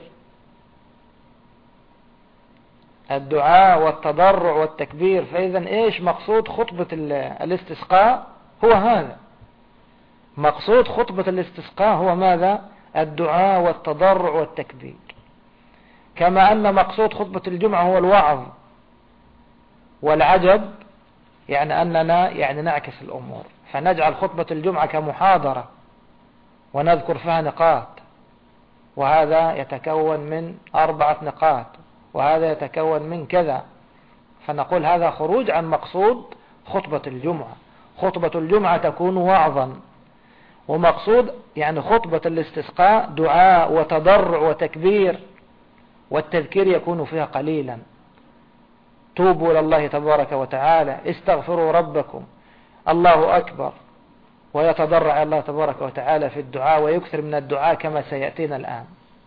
الدعاء والتضرع والتكبير، فإذا إيش مقصود خطبة الاستسقاء؟ هو هذا مقصود خطبة الاستسقاء، هو ماذا؟ الدعاء والتضرع والتكبير. كما أن مقصود خطبة الجمعة هو الوعظ والعجب، يعني أننا نعكس الأمور، فنجعل خطبة الجمعة كمحاضرة ونذكر فيها نقاط، وهذا يتكون من 4 نقاط، وهذا يتكون من كذا، فنقول هذا خروج عن مقصود خطبة الجمعة. خطبة الجمعة تكون وعظا، ومقصود خطبة الاستسقاء دعاء وتضرع وتكبير، والتذكير يكون فيها قليلا. توبوا إلى الله تبارك وتعالى، استغفروا ربكم، الله أكبر، ويتضرع الله تبارك وتعالى في الدعاء ويكثر من الدعاء كما سيأتينا الآن.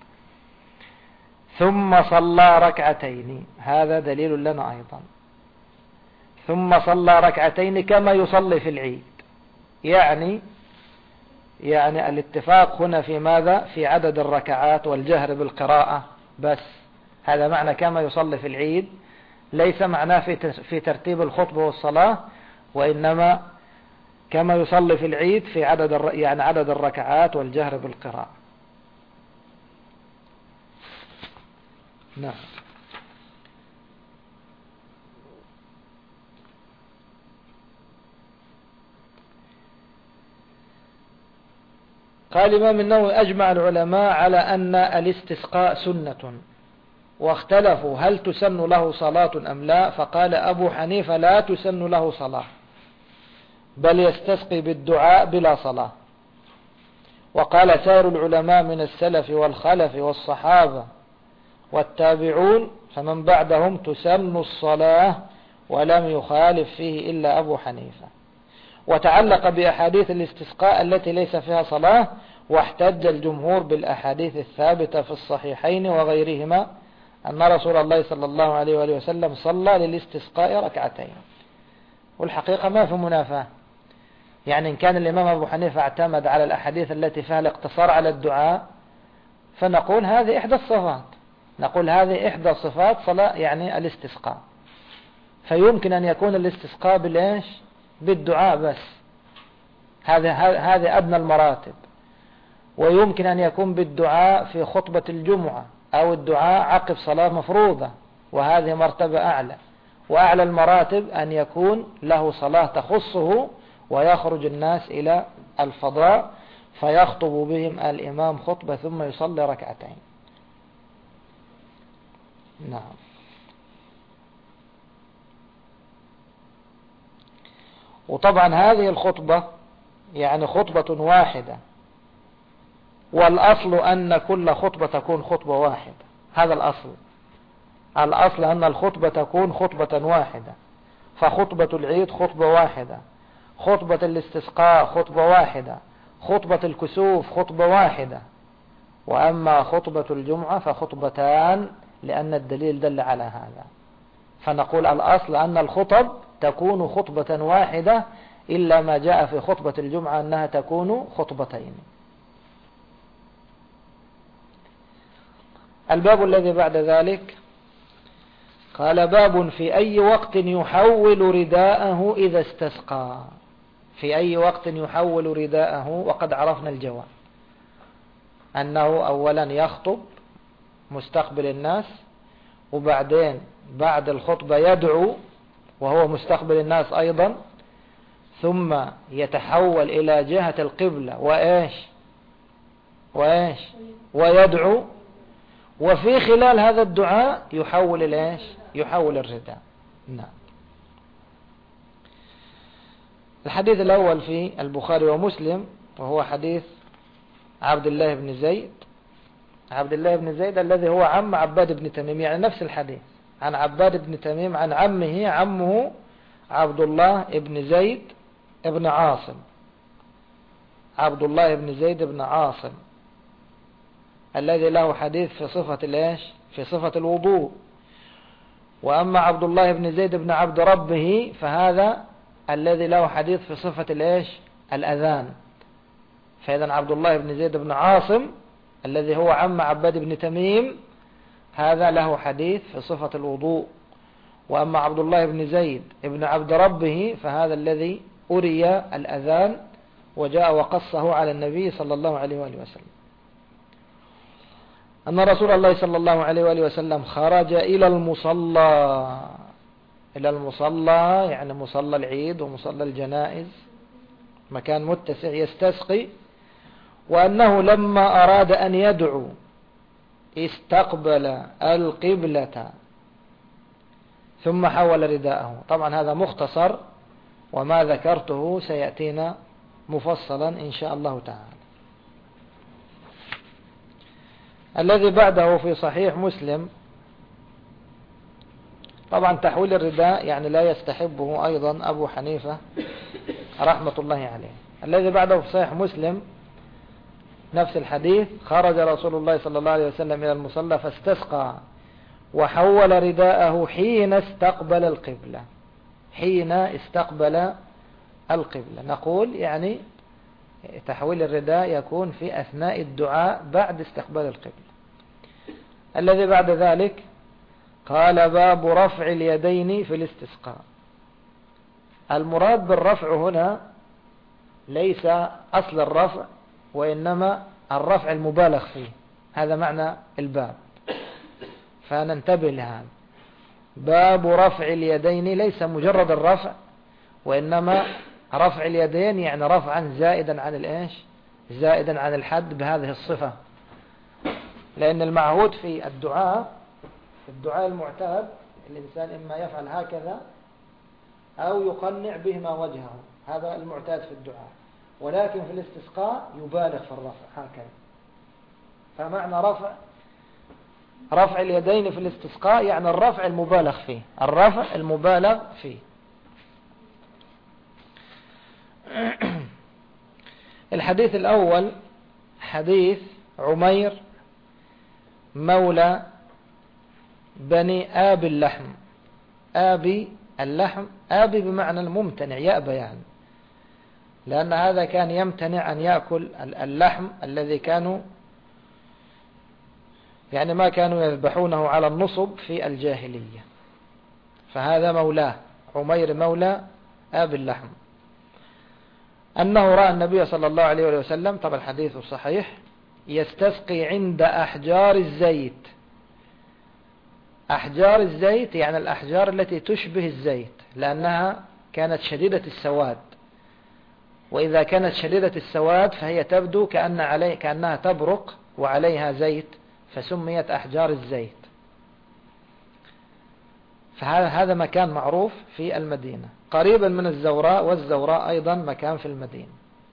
ثم صلى ركعتين، هذا دليل لنا أيضا. ثم صلى ركعتين كما يصلي في العيد، يعني الاتفاق هنا في ماذا؟ في عدد الركعات والجهر بالقراءة بس. هذا معنى كما يصلي في العيد، ليس معناه في ترتيب الخطبة والصلاة، وإنما كما يصلي في العيد في عدد الركعات والجهر بالقراءة. نعم. قال الإمام النووي أجمع العلماء على أن الاستسقاء سنة، واختلفوا هل تسن له صلاة أم لا. فقال أبو حنيفة لا تسن له صلاة، بل يستسقي بالدعاء بلا صلاة. وقال سائر العلماء من السلف والخلف والصحابة والتابعون فمن بعدهم تسن الصلاة، ولم يخالف فيه إلا أبو حنيفة. وتعلق بأحاديث الاستسقاء التي ليس فيها صلاة، واحتج الجمهور بالأحاديث الثابتة في الصحيحين وغيرهما أن رسول الله صلى الله عليه وآله وسلم صلى للاستسقاء ركعتين. والحقيقة ما في منافاة، إن كان الإمام أبو حنيفة اعتمد على الأحاديث التي فيها الاقتصار على الدعاء، فنقول هذه إحدى الصفات، نقول هذه إحدى صفات صلاة الاستسقاء. فيمكن أن يكون الاستسقاء بالإيش؟ بالدعاء بس، هذا أدنى المراتب. ويمكن أن يكون بالدعاء في خطبة الجمعة، أو الدعاء عقب صلاة مفروضة، وهذه مرتبة أعلى. وأعلى المراتب أن يكون له صلاة تخصه ويخرج الناس إلى الفضاء فيخطب بهم الإمام خطبة ثم يصلي ركعتين. نعم. وطبعا هذه الخطبة خطبة واحدة، والأصل أن كل خطبة تكون خطبة واحدة. هذا الأصل أن الخطبة تكون خطبة واحدة. فخطبة العيد خطبة واحدة، خطبة الاستسقاء خطبة واحدة، خطبة الكسوف خطبة واحدة. وأما خطبة الجمعة فخطبتان، لأن الدليل دل على هذا. فنقول الأصل أن الخطب تكون خطبة واحدة، إلا ما جاء في خطبة الجمعة أنها تكون خطبتين. الباب الذي بعد ذلك قال باب في أي وقت يحول رداءه إذا استسقى. في أي وقت يحول رداءه، وقد عرفنا الجواب. أنه أولا يخطب مستقبل الناس، وبعدين بعد الخطبة يدعو وهو مستقبل الناس أيضا، ثم يتحول إلى جهة القبلة وإيش ويدعو، وفي خلال هذا الدعاء يحول الرداء. نعم. الحديث الأول في البخاري ومسلم وهو حديث عبد الله بن زيد الذي هو عم عباد بن تميم، يعني نفس الحديث عن عباد بن تميم عن عمه عبد الله بن زيد بن عاصم، عبد الله بن زيد بن عاصم الذي له حديث في صفة في صفة الوضوء. وأما عبد الله بن زيد بن عبد ربه فهذا الذي له حديث في صفة الأذان. فإذا عبد الله بن زيد بن عاصم الذي هو عم عباد بن تميم هذا له حديث في صفة الوضوء. وأما عبد الله بن زيد بن عبد ربه فهذا الذي أري الأذان وجاء وقصه على النبي صلى الله عليه وآله وسلم أن رسول الله صلى الله عليه وآله وسلم خرج إلى المصلى يعني مصلى العيد ومصلى الجنائز، مكان متسع، يستسقي، وأنه لما أراد أن يدعو استقبل القبلة ثم حول رداءه. طبعا هذا مختصر، وما ذكرته سيأتينا مفصلا إن شاء الله تعالى. الذي بعده في صحيح مسلم، طبعا تحويل الرداء يعني لا يستحبه أيضا أبو حنيفة رحمة الله عليه. الذي بعده في صحيح مسلم نفس الحديث، خرج رسول الله صلى الله عليه وسلم إلى المصلى فاستسقى وحول رداءه حين استقبل القبلة. نقول يعني تحويل الرداء يكون في أثناء الدعاء بعد استقبال القبلة. الذي بعد ذلك قال باب رفع اليدين في الاستسقاء. المراد بالرفع هنا ليس أصل الرفع، وإنما الرفع المبالغ فيه، هذا معنى الباب، فننتبه لهذا. باب رفع اليدين ليس مجرد الرفع، وإنما رفع اليدين يعني رفعا زائدا عن الحد بهذه الصفة. لأن المعهود في الدعاء المعتاد الإنسان إما يفعل هكذا أو يقنع بهما وجهه، هذا المعتاد في الدعاء. ولكن في الاستسقاء يبالغ في الرفع هكذا. فمعنى رفع اليدين في الاستسقاء يعني الرفع المبالغ فيه. الحديث الأول حديث عمير مولى بني آبي اللحم. آبي اللحم، آبي بمعنى الممتنع، يأبى يعني، لأن هذا كان يمتنع أن يأكل اللحم الذي كانوا يعني ما كانوا يذبحونه على النصب في الجاهلية. فهذا مولاه عمير مولى آبي اللحم، أنه رأى النبي صلى الله عليه وسلم، طبعا الحديث صحيح، يستسقي عند أحجار الزيت. أحجار الزيت يعني الأحجار التي تشبه الزيت، لأنها كانت شديدة السواد، وإذا كانت شديدة السواد فهي تبدو كأنها تبرق وعليها زيت، فسميت أحجار الزيت. فهذا مكان معروف في المدينة قريبا من الزوراء، والزوراء أيضا مكان في المدينة.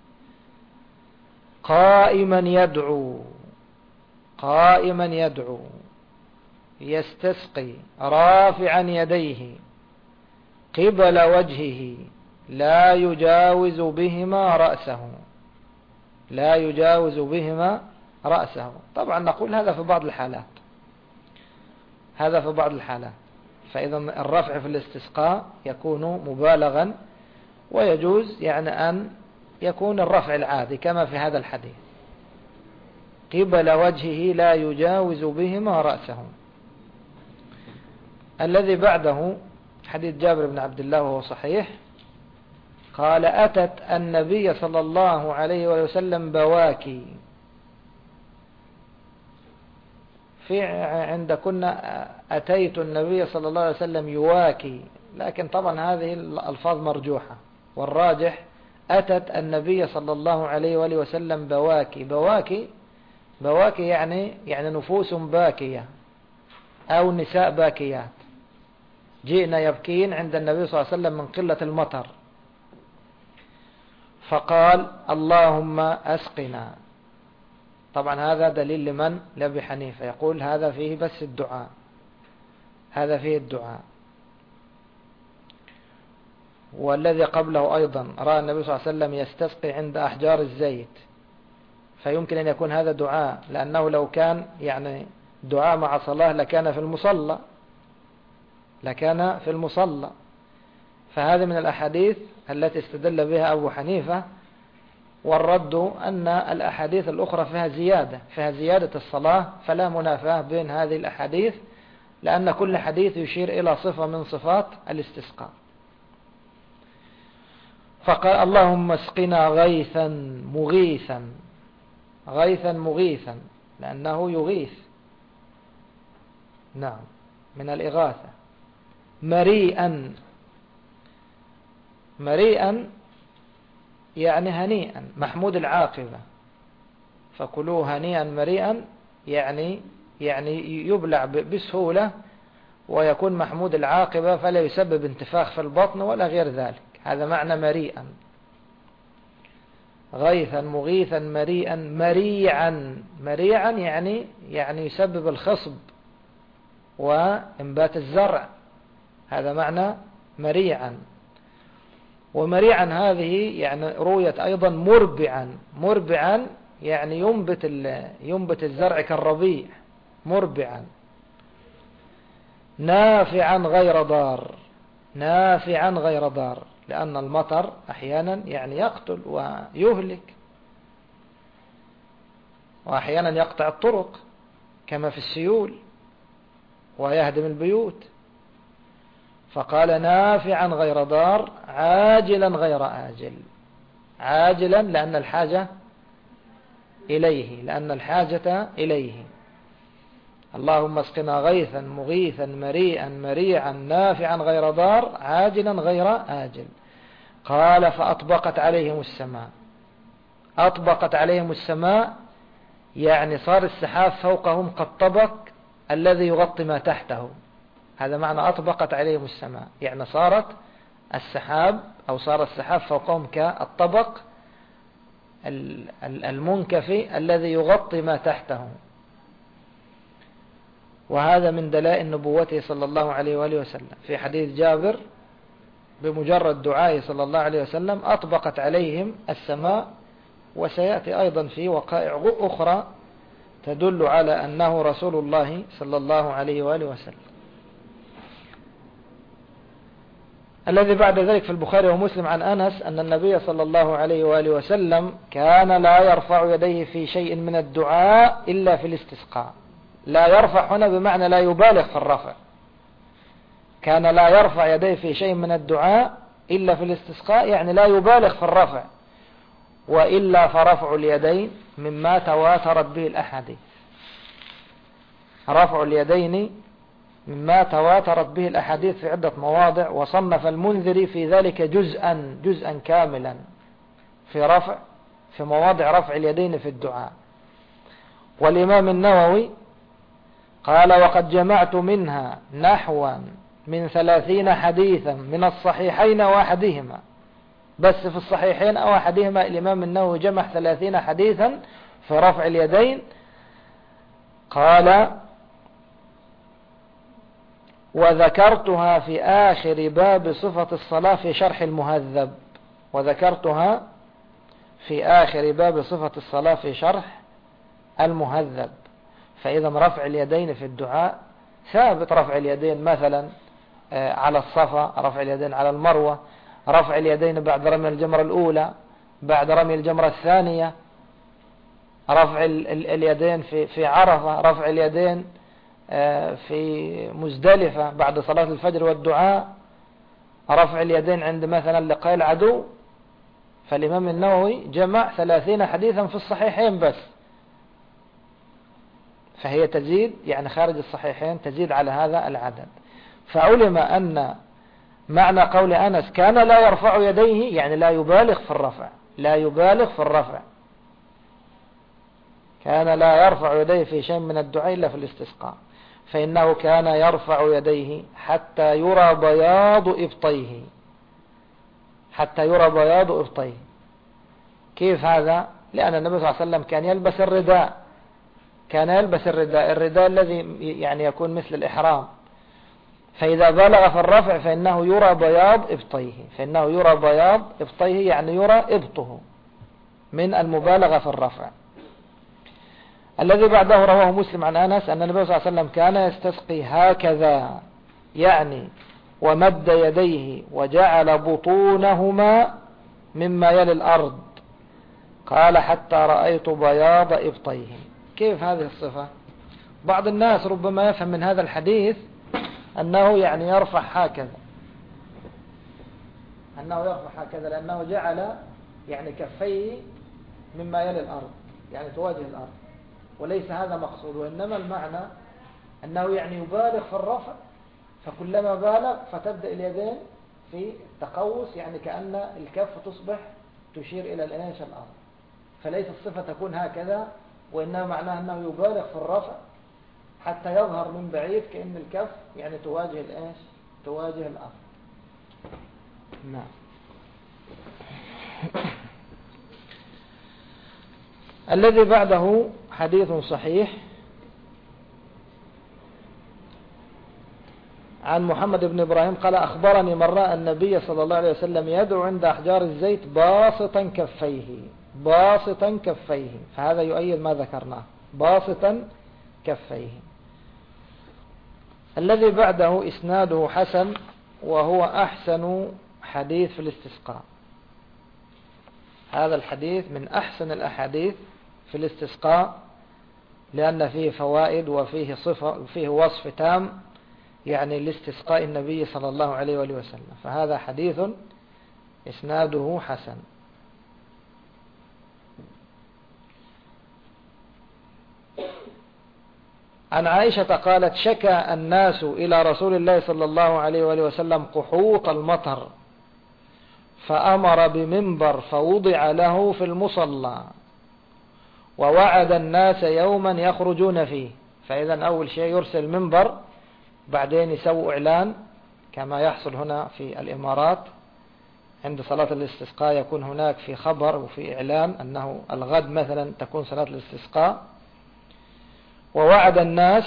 قائما يدعو يستسقي رافعا يديه قبل وجهه لا يجاوز بهما رأسه. طبعا نقول هذا في بعض الحالات. فإذا الرفع في الاستسقاء يكون مبالغا، ويجوز يعني أن يكون الرفع العادي كما في هذا الحديث، قبل وجهه لا يجاوز بهما رأسه. الذي بعده حديث جابر بن عبد الله وهو صحيح، قال أتت النبي صلى الله عليه وسلم بواكي في عند كنا أتيت النبي صلى الله عليه وسلم يواكي، لكن طبعا هذه الألفاظ مرجوحة، والراجح أتت النبي صلى الله عليه وآله وسلم بواكي. بواكي يعني نفوس باكية أو نساء باكيات، جئنا يبكين عند النبي صلى الله عليه وسلم من قلة المطر، فقال اللهم أسقنا. طبعا هذا دليل لمن؟ لأبي حنيفة، يقول هذا فيه بس الدعاء، هذا فيه الدعاء. والذي قبله أيضا رأى النبي صلى الله عليه وسلم يستسقي عند أحجار الزيت، فيمكن أن يكون هذا دعاء، لأنه لو كان دعاء مع صلاة لكان في المصلى. فهذا من الأحاديث التي استدل بها أبو حنيفة. والرد أن الأحاديث الأخرى فيها زيادة الصلاة، فلا منافاة بين هذه الأحاديث، لأن كل حديث يشير إلى صفة من صفات الاستسقاء. فقال اللهم اسقنا غيثا مغيثا، لأنه يغيث، نعم، من الإغاثة. مريئا يعني هنيئا محمود العاقبة، فكلوه هنيئا مريئا يعني يبلع بسهولة ويكون محمود العاقبة، فلا يسبب انتفاخ في البطن ولا غير ذلك. هذا معنى مريئا. غيثا مغيثا مريعا يعني يسبب الخصب وإنبات الزرع، هذا معنى مريعا. ومريعا هذه رويت أيضا مربعا يعني ينبت الزرع كالربيع، مربعا. نافعا غير ضار، لأن المطر أحيانا يقتل ويهلك، وأحيانا يقطع الطرق كما في السيول ويهدم البيوت. فقال نافعا غير ضار عاجلا غير آجل. عاجلا لأن الحاجة إليه. اللهم اسقنا غيثا مغيثا مريعا نافعا غير ضار عاجلا غير آجل. قال فأطبقت عليهم السماء يعني صار السحاب فوقهم كالطبق الذي يغطي ما تحته. هذا معنى أطبقت عليهم السماء، يعني صار السحاب فوقهم كالطبق المنكفي الذي يغطي ما تحته. وهذا من دلائل نبوته صلى الله عليه وآله وسلم. في حديث جابر بمجرد دعائه صلى الله عليه وسلم أطبقت عليهم السماء. وسيأتي أيضا في وقائع أخرى تدل على أنه رسول الله صلى الله عليه وآله وسلم. الذي بعد ذلك في البخاري ومسلم عن أنس أن النبي صلى الله عليه وآله وسلم كان لا يرفع يديه في شيء من الدعاء إلا في الاستسقاء. لا يرفع هنا بمعنى لا يبالغ في الرفع، كان لا يرفع يديه في شيء من الدعاء إلا في الاستسقاء، يعني لا يبالغ في الرفع. وإلا فرفع اليدين مما تواترت به الأحاديث. رفع اليدين مما تواترت به الأحاديث في عدة مواضع. وصنف المنذري في ذلك جزءا كاملا في مواضع رفع اليدين في الدعاء. والإمام النووي قال وقد جمعت منها نحوا من 30 حديثا من الصحيحين وأحدهما. بس في الصحيحين أو أحدهما الإمام النووي جمع 30 حديثا في رفع اليدين. قال وذكرتها في آخر باب صفة الصلاة في شرح المهذب. وذكرتها في آخر باب صفة الصلاة في شرح المهذب. فإذا رفع اليدين في الدعاء ثابت. رفع اليدين مثلا على الصفا، رفع اليدين على المروة، رفع اليدين بعد رمي الجمرة الأولى، بعد رمي الجمرة الثانية، رفع اليدين في عرفة، رفع اليدين في مزدلفة بعد صلاة الفجر والدعاء، رفع اليدين عند مثلا لقاء العدو. فالإمام النووي جمع 30 حديثا في الصحيحين بس فهي تزيد يعني خارج الصحيحين تزيد على هذا العدد. فعلم أن معنى قول أنس كان لا يرفع يديه يعني لا يبالغ في الرفع، لا يبالغ في الرفع، كان لا يرفع يديه في شيء من الدعاء إلا في الاستسقاء، فإنه كان يرفع يديه حتى يرى بياض إبطيه، حتى يرى بياض إبطيه. كيف هذا؟ لأن النبي صلى الله عليه وسلم كان يلبس الرداء، كان يلبس الرداء الذي يعني يكون مثل الإحرام، فإذا بلغ في الرفع فإنه يرى بياض إبطيه، فإنه يرى بياض إبطيه يعني يرى إبطه من المبالغة في الرفع. الذي بعده رواه مسلم عن أنس أن النبي صلى الله عليه وسلم كان يستسقي هكذا، يعني ومد يديه وجعل بطونهما مما يلي الأرض، قال حتى رأيت بياض إبطيه. كيف هذه الصفة؟ بعض الناس ربما يفهم من هذا الحديث أنه يعني يرفع هكذا، أنه يرفع هكذا لأنه جعل يعني كفيه مما يلي الأرض يعني تواجه الأرض، وليس هذا مقصود، وإنما المعنى أنه يعني يبالغ في الرفع، فكلما بالغ فتبدأ اليدين في التقوس يعني كأن الكف تصبح تشير إلى الإناش الأرض، فليس الصفة تكون هكذا، وإنما معناه أنه يبالغ في الرفع حتى يظهر من بعيد كأن الكف يعني تواجه الإناش تواجه الأرض. نعم. الذي بعده حديث صحيح عن محمد بن إبراهيم قال أخبرني من رأى النبي صلى الله عليه وسلم يدعو عند أحجار الزيت باسطا كفيه، باسطا كفيه، فهذا يؤيد ما ذكرناه، باسطا كفيه. الذي بعده إسناده حسن وهو أحسن حديث في الاستسقاء، هذا الحديث من أحسن الأحاديث في الاستسقاء لأن فيه فوائد وفيه صفة وفيه وصف تام يعني لاستسقاء النبي صلى الله عليه وآله وسلم، فهذا حديث إسناده حسن. عن عائشة قالت شكى الناس إلى رسول الله صلى الله عليه وآله وسلم قحوط المطر فأمر بمنبر فوضع له في المصلى ووعد الناس يوما يخرجون فيه. فإذا أول شيء يرسل منبر، بعدين يسوي إعلان كما يحصل هنا في الإمارات عند صلاة الاستسقاء، يكون هناك في خبر وفي إعلان أنه الغد مثلا تكون صلاة الاستسقاء، ووعد الناس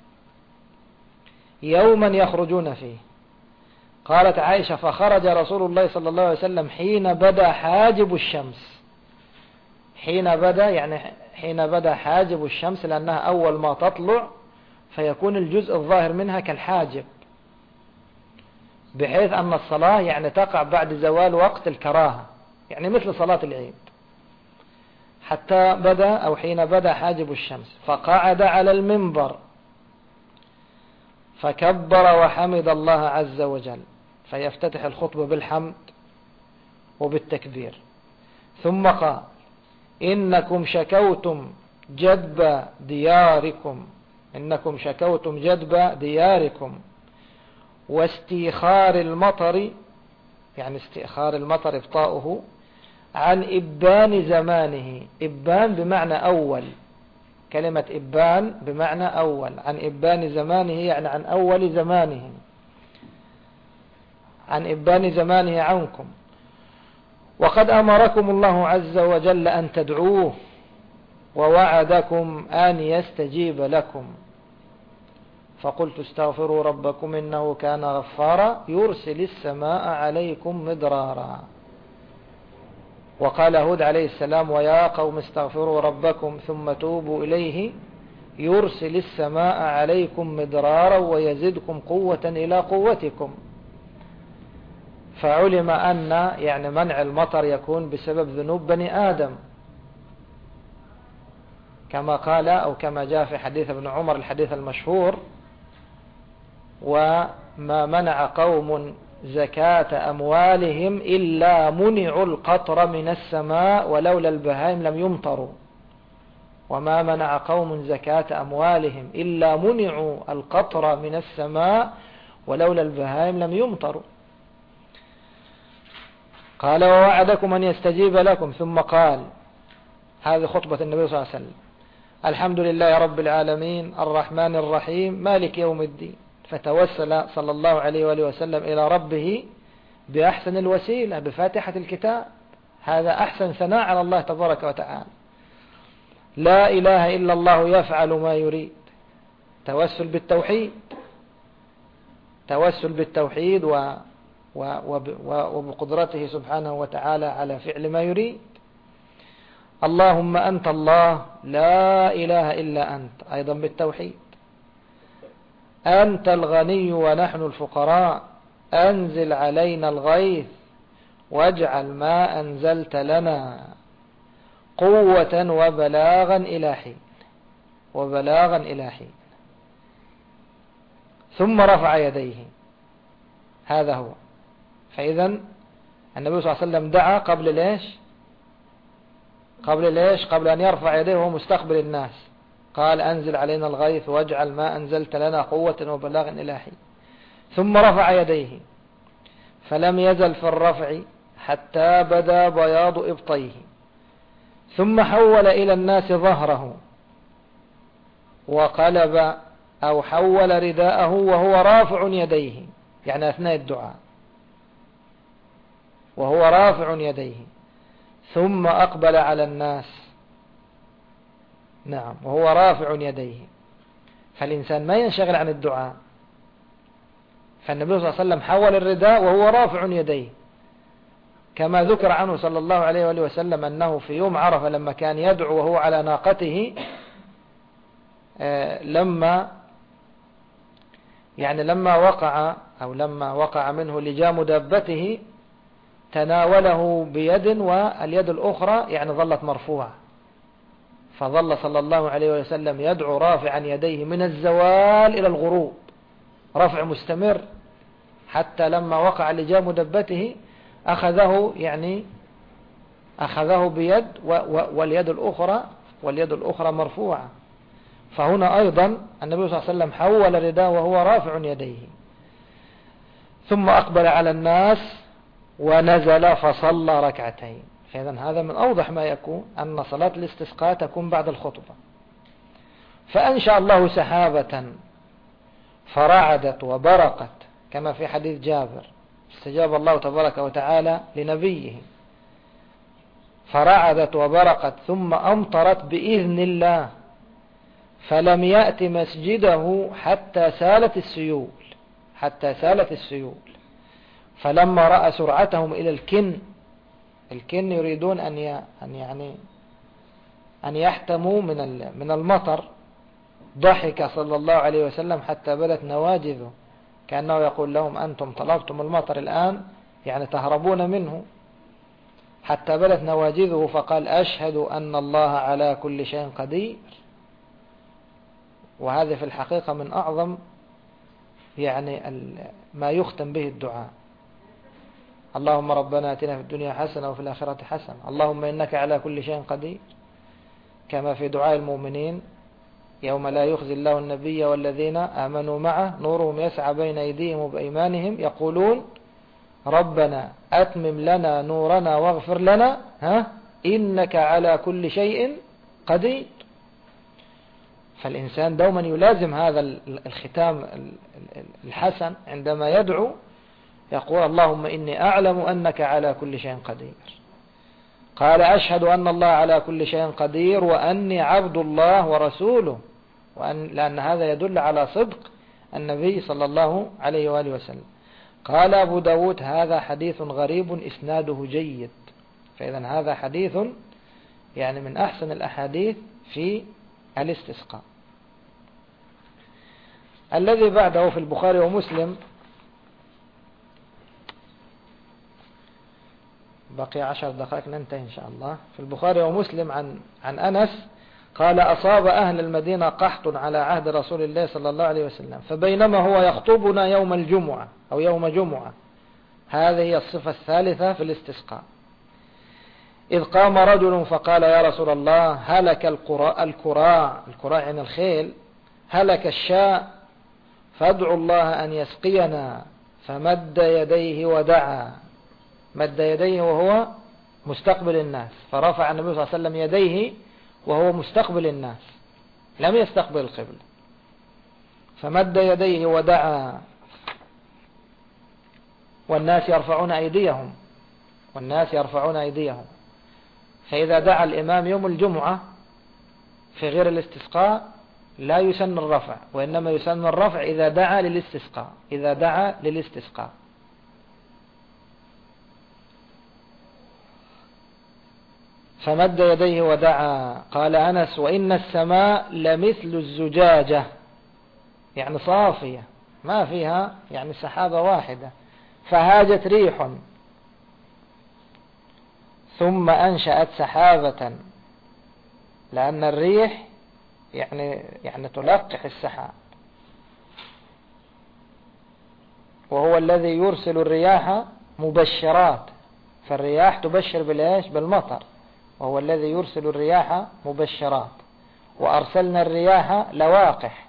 يوما يخرجون فيه. قالت عائشة فخرج رسول الله صلى الله عليه وسلم حين بدا حاجب الشمس، حين بدا يعني حين بدا حاجب الشمس لأنها أول ما تطلع فيكون الجزء الظاهر منها كالحاجب، بحيث أن الصلاة يعني تقع بعد زوال وقت الكراهة يعني مثل صلاة العيد، حتى بدا أو حين بدا حاجب الشمس فقعد على المنبر فكبر وحمد الله عز وجل، فيفتتح الخطبة بالحمد وبالتكبير، ثم قال إنكم شكوتم جدب دياركم، إنكم شكوتم جدب دياركم واستيخار المطر، يعني استئخار المطر إبطاؤه عن إبان زمانه، إبان بمعنى أول، كلمة إبان بمعنى أول، عن إبان زمانه يعني عن أول زمانه، عن إبان زمانه عنكم، وقد أمركم الله عز وجل أن تدعوه ووعدكم أن يستجيب لكم، فقلت استغفروا ربكم إنه كان غفارا يرسل السماء عليكم مدرارا. وقال هود عليه السلام ويا قوم استغفروا ربكم ثم توبوا إليه يرسل السماء عليكم مدرارا ويزدكم قوة إلى قوتكم. فعلم أن يعني منع المطر يكون بسبب ذنوب بني آدم، كما قال أو كما جاء في حديث ابن عمر الحديث المشهور وما منع قوم زكاة أموالهم إلا منعوا القطر من السماء ولولا البهائم لم يمطروا. وما منع قوم زكاة أموالهم إلا منعوا القطر من السماء ولولا البهائم لم يمطروا. قال ووعدكم أن يستجيب لكم، ثم قال، هذه خطبة النبي صلى الله عليه وسلم: الحمد لله رب العالمين الرحمن الرحيم مالك يوم الدين. فتوسل صلى الله عليه وآله وسلم إلى ربه بأحسن الوسيلة بفاتحة الكتاب. هذا أحسن ثناء على الله تبارك وتعالى. لا إله إلا الله يفعل ما يريد. توسل بالتوحيد، توسل بالتوحيد وبقدرته سبحانه وتعالى على فعل ما يريد. اللهم أنت الله لا إله إلا أنت، أيضا بالتوحيد. أنت الغني ونحن الفقراء، أنزل علينا الغيث واجعل ما أنزلت لنا قوة وبلاغا إلى حين، وبلاغا إلى حين. ثم رفع يديه. هذا هو. فإذا النبي صلى الله عليه وسلم دعا قبل ليش؟ قبل أن يرفع يديه وهو مستقبل الناس. قال أنزل علينا الغيث واجعل ما أنزلت لنا قوة وبلاغا إلى حين. ثم رفع يديه فلم يزل في الرفع حتى بدا بياض إبطيه، ثم حول إلى الناس ظهره وقلب أو حول رداءه وهو رافع يديه، يعني أثناء الدعاء وهو رافع يديه، ثم أقبل على الناس. نعم، وهو رافع يديه. فالإنسان ما ينشغل عن الدعاء. فالنبي صلى الله عليه وسلم حول الرداء وهو رافع يديه، كما ذكر عنه صلى الله عليه وآله وسلم أنه في يوم عرفة لما كان يدعو وهو على ناقته، لما وقع منه لجام دابته تناوله بيد، واليد الأخرى ظلت مرفوعة، فظل صلى الله عليه وسلم يدعو رافعا يديه من الزوال إلى الغروب، رفع مستمر، حتى لما وقع لجام دابته أخذه بيد واليد الأخرى مرفوعة. فهنا أيضا النبي صلى الله عليه وسلم حول الرداء وهو رافع يديه، ثم أقبل على الناس ونزل فصلى ركعتين. فإذا هذا من أوضح ما يكون أن صلاة الاستسقاء تكون بعد الخطبة. فأنشأ الله سحابة فرعدت وبرقت كما في حديث جابر، استجاب الله تبارك وتعالى لنبيه، فرعدت وبرقت ثم أمطرت بإذن الله، فلم يأت مسجده حتى سالت السيول. فلما رأى سرعتهم إلى الكن يريدون أن يحتموا من المطر، ضحك صلى الله عليه وسلم حتى بدت نواجذه، كأنه يقول لهم أنتم طلبتم المطر الآن تهربون منه، حتى بدت نواجذه، فقال أشهد أن الله على كل شيء قدير. وهذا في الحقيقة من أعظم ما يختم به الدعاء. اللهم ربنا آتنا في الدنيا حسنة وفي الآخرة حسنة، اللهم إنك على كل شيء قدير، كما في دعاء المؤمنين يوم لا يخزي الله النبي والذين آمنوا معه نورهم يسعى بين أيديهم وبأيمانهم يقولون ربنا أتمم لنا نورنا واغفر لنا إنك على كل شيء قدير. فالإنسان دوما يلازم هذا الختام الحسن عندما يدعو، يقول اللهم إني أعلم أنك على كل شيء قدير. قال أشهد أن الله على كل شيء قدير وأني عبد الله ورسوله، لأن هذا يدل على صدق النبي صلى الله عليه وآله وسلم. قال أبو داود هذا حديث غريب إسناده جيد. فإذا هذا حديث من أحسن الأحاديث في الاستسقاء. الذي بعده في البخاري ومسلم، بقي 10 دقائق ننتهي إن شاء الله. في البخاري ومسلم عن أنس قال أصاب أهل المدينة قحط على عهد رسول الله صلى الله عليه وسلم، فبينما هو يخطبنا يوم الجمعة أو يوم جمعة، هذه هي الصفة الثالثة في الاستسقاء، إذ قام رجل فقال يا رسول الله هلك الكراع يعني الخيل، هلك الشاء، فادعوا الله أن يسقينا. فمد يديه ودعا، مد يديه وهو مستقبل الناس، فرفع النبي صلى الله عليه وسلم يديه وهو مستقبل الناس، لم يستقبل القبلة، فمد يديه ودعا. والناس يرفعون أيديهم، فإذا دعا الإمام يوم الجمعة في غير الاستسقاء لا يسن الرفع، وإنما يسن الرفع إذا دعا للاستسقاء. فمد يديه ودعا. قال أنس وإن السماء لمثل الزجاجة، يعني صافية ما فيها يعني سحابة واحدة، فهاجت ريح ثم أنشأت سحابة، لأن الريح يعني تلقح السحاب، وهو الذي يرسل الرياح مبشرات، فالرياح تبشر بالمطر، وهو الذي يرسل الرياح مبشرات، وأرسلنا الرياح لواقح.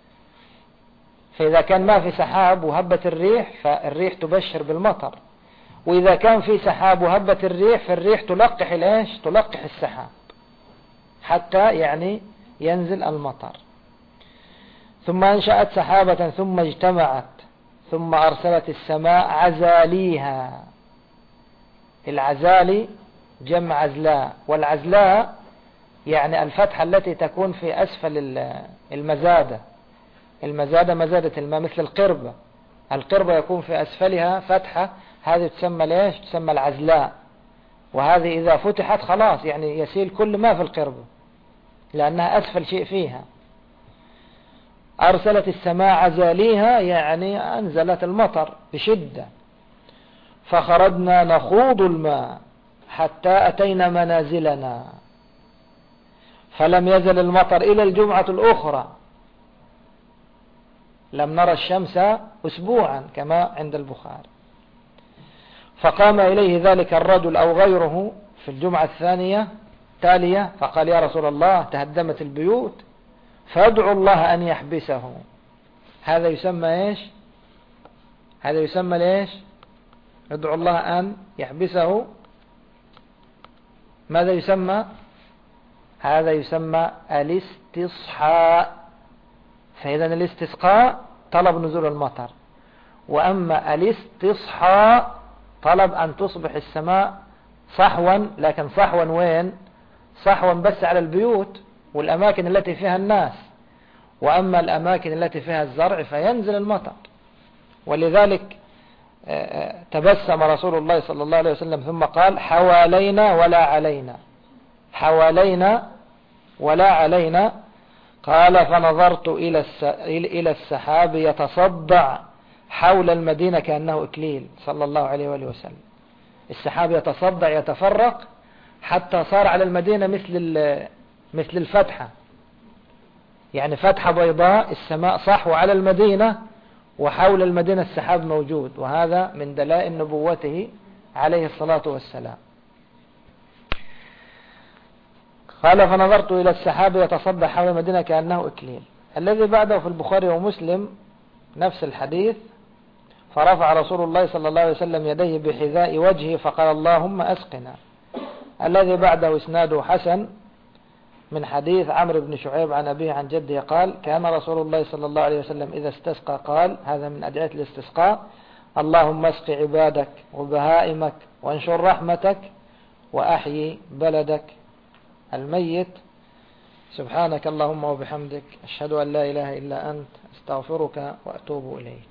فإذا كان ما في سحاب وهبت الريح فالريح تبشر بالمطر، وإذا كان في سحاب وهبت الريح فالريح تلقح السحاب حتى يعني ينزل المطر. ثم أنشأت سحابة ثم اجتمعت ثم أرسلت السماء عزاليها. العزالي جمع عزلاء، والعزلاء يعني الفتحة التي تكون في أسفل المزادة مزادة الماء، مثل القربة يكون في أسفلها فتحة، هذه تسمى العزلاء، وهذه إذا فتحت خلاص يعني يسيل كل ما في القربة لأنها أسفل شيء فيها. أرسلت السماء عزاليها يعني أنزلت المطر بشدة، فخرجنا نخوض الماء حتى أتينا منازلنا، فلم يزل المطر إلى الجمعة الأخرى، لم نرى الشمس أسبوعا كما عند البخاري. فقام إليه ذلك الرجل أو غيره في الجمعة الثانية تالية فقال يا رسول الله تهدمت البيوت، فادعوا الله أن يحبسه. هذا يسمى ليش؟ ادعوا الله أن يحبسه. ماذا يسمى؟ هذا يسمى الاستصحاء. فإذا الاستسقاء طلب نزول المطر، وأما الاستصحاء طلب أن تصبح السماء صحوا، لكن صحوا وين؟ صحوا بس على البيوت والأماكن التي فيها الناس، وأما الأماكن التي فيها الزرع فينزل المطر. ولذلك تبسم رسول الله صلى الله عليه وسلم ثم قال حوالينا ولا علينا. قال فنظرت إلى السحاب يتصدع حول المدينة كأنه إكليل صلى الله عليه وآله وسلم. السحاب يتصدع يتفرق حتى صار على المدينة مثل الفتحة، يعني فتحة بيضاء، السماء صحو على المدينة وحول المدينة السحاب موجود، وهذا من دلائل نبوته عليه الصلاة والسلام. قال فنظرت إلى السحاب يتصدع حول المدينة كأنه إكليل. الذي بعده في البخاري ومسلم نفس الحديث، فرفع رسول الله صلى الله عليه وسلم يديه بحذاء وجهه فقال اللهم أسقنا. الذي بعده إسناده حسن من حديث عمرو بن شعيب عن أبيه عن جده قال كان رسول الله صلى الله عليه وسلم إذا استسقى قال، هذا من أدعية الاستسقاء، اللهم اسق عبادك وبهائمك وانشر رحمتك وأحيي بلدك الميت. سبحانك اللهم وبحمدك أشهد أن لا إله إلا أنت أستغفرك وأتوب إليك.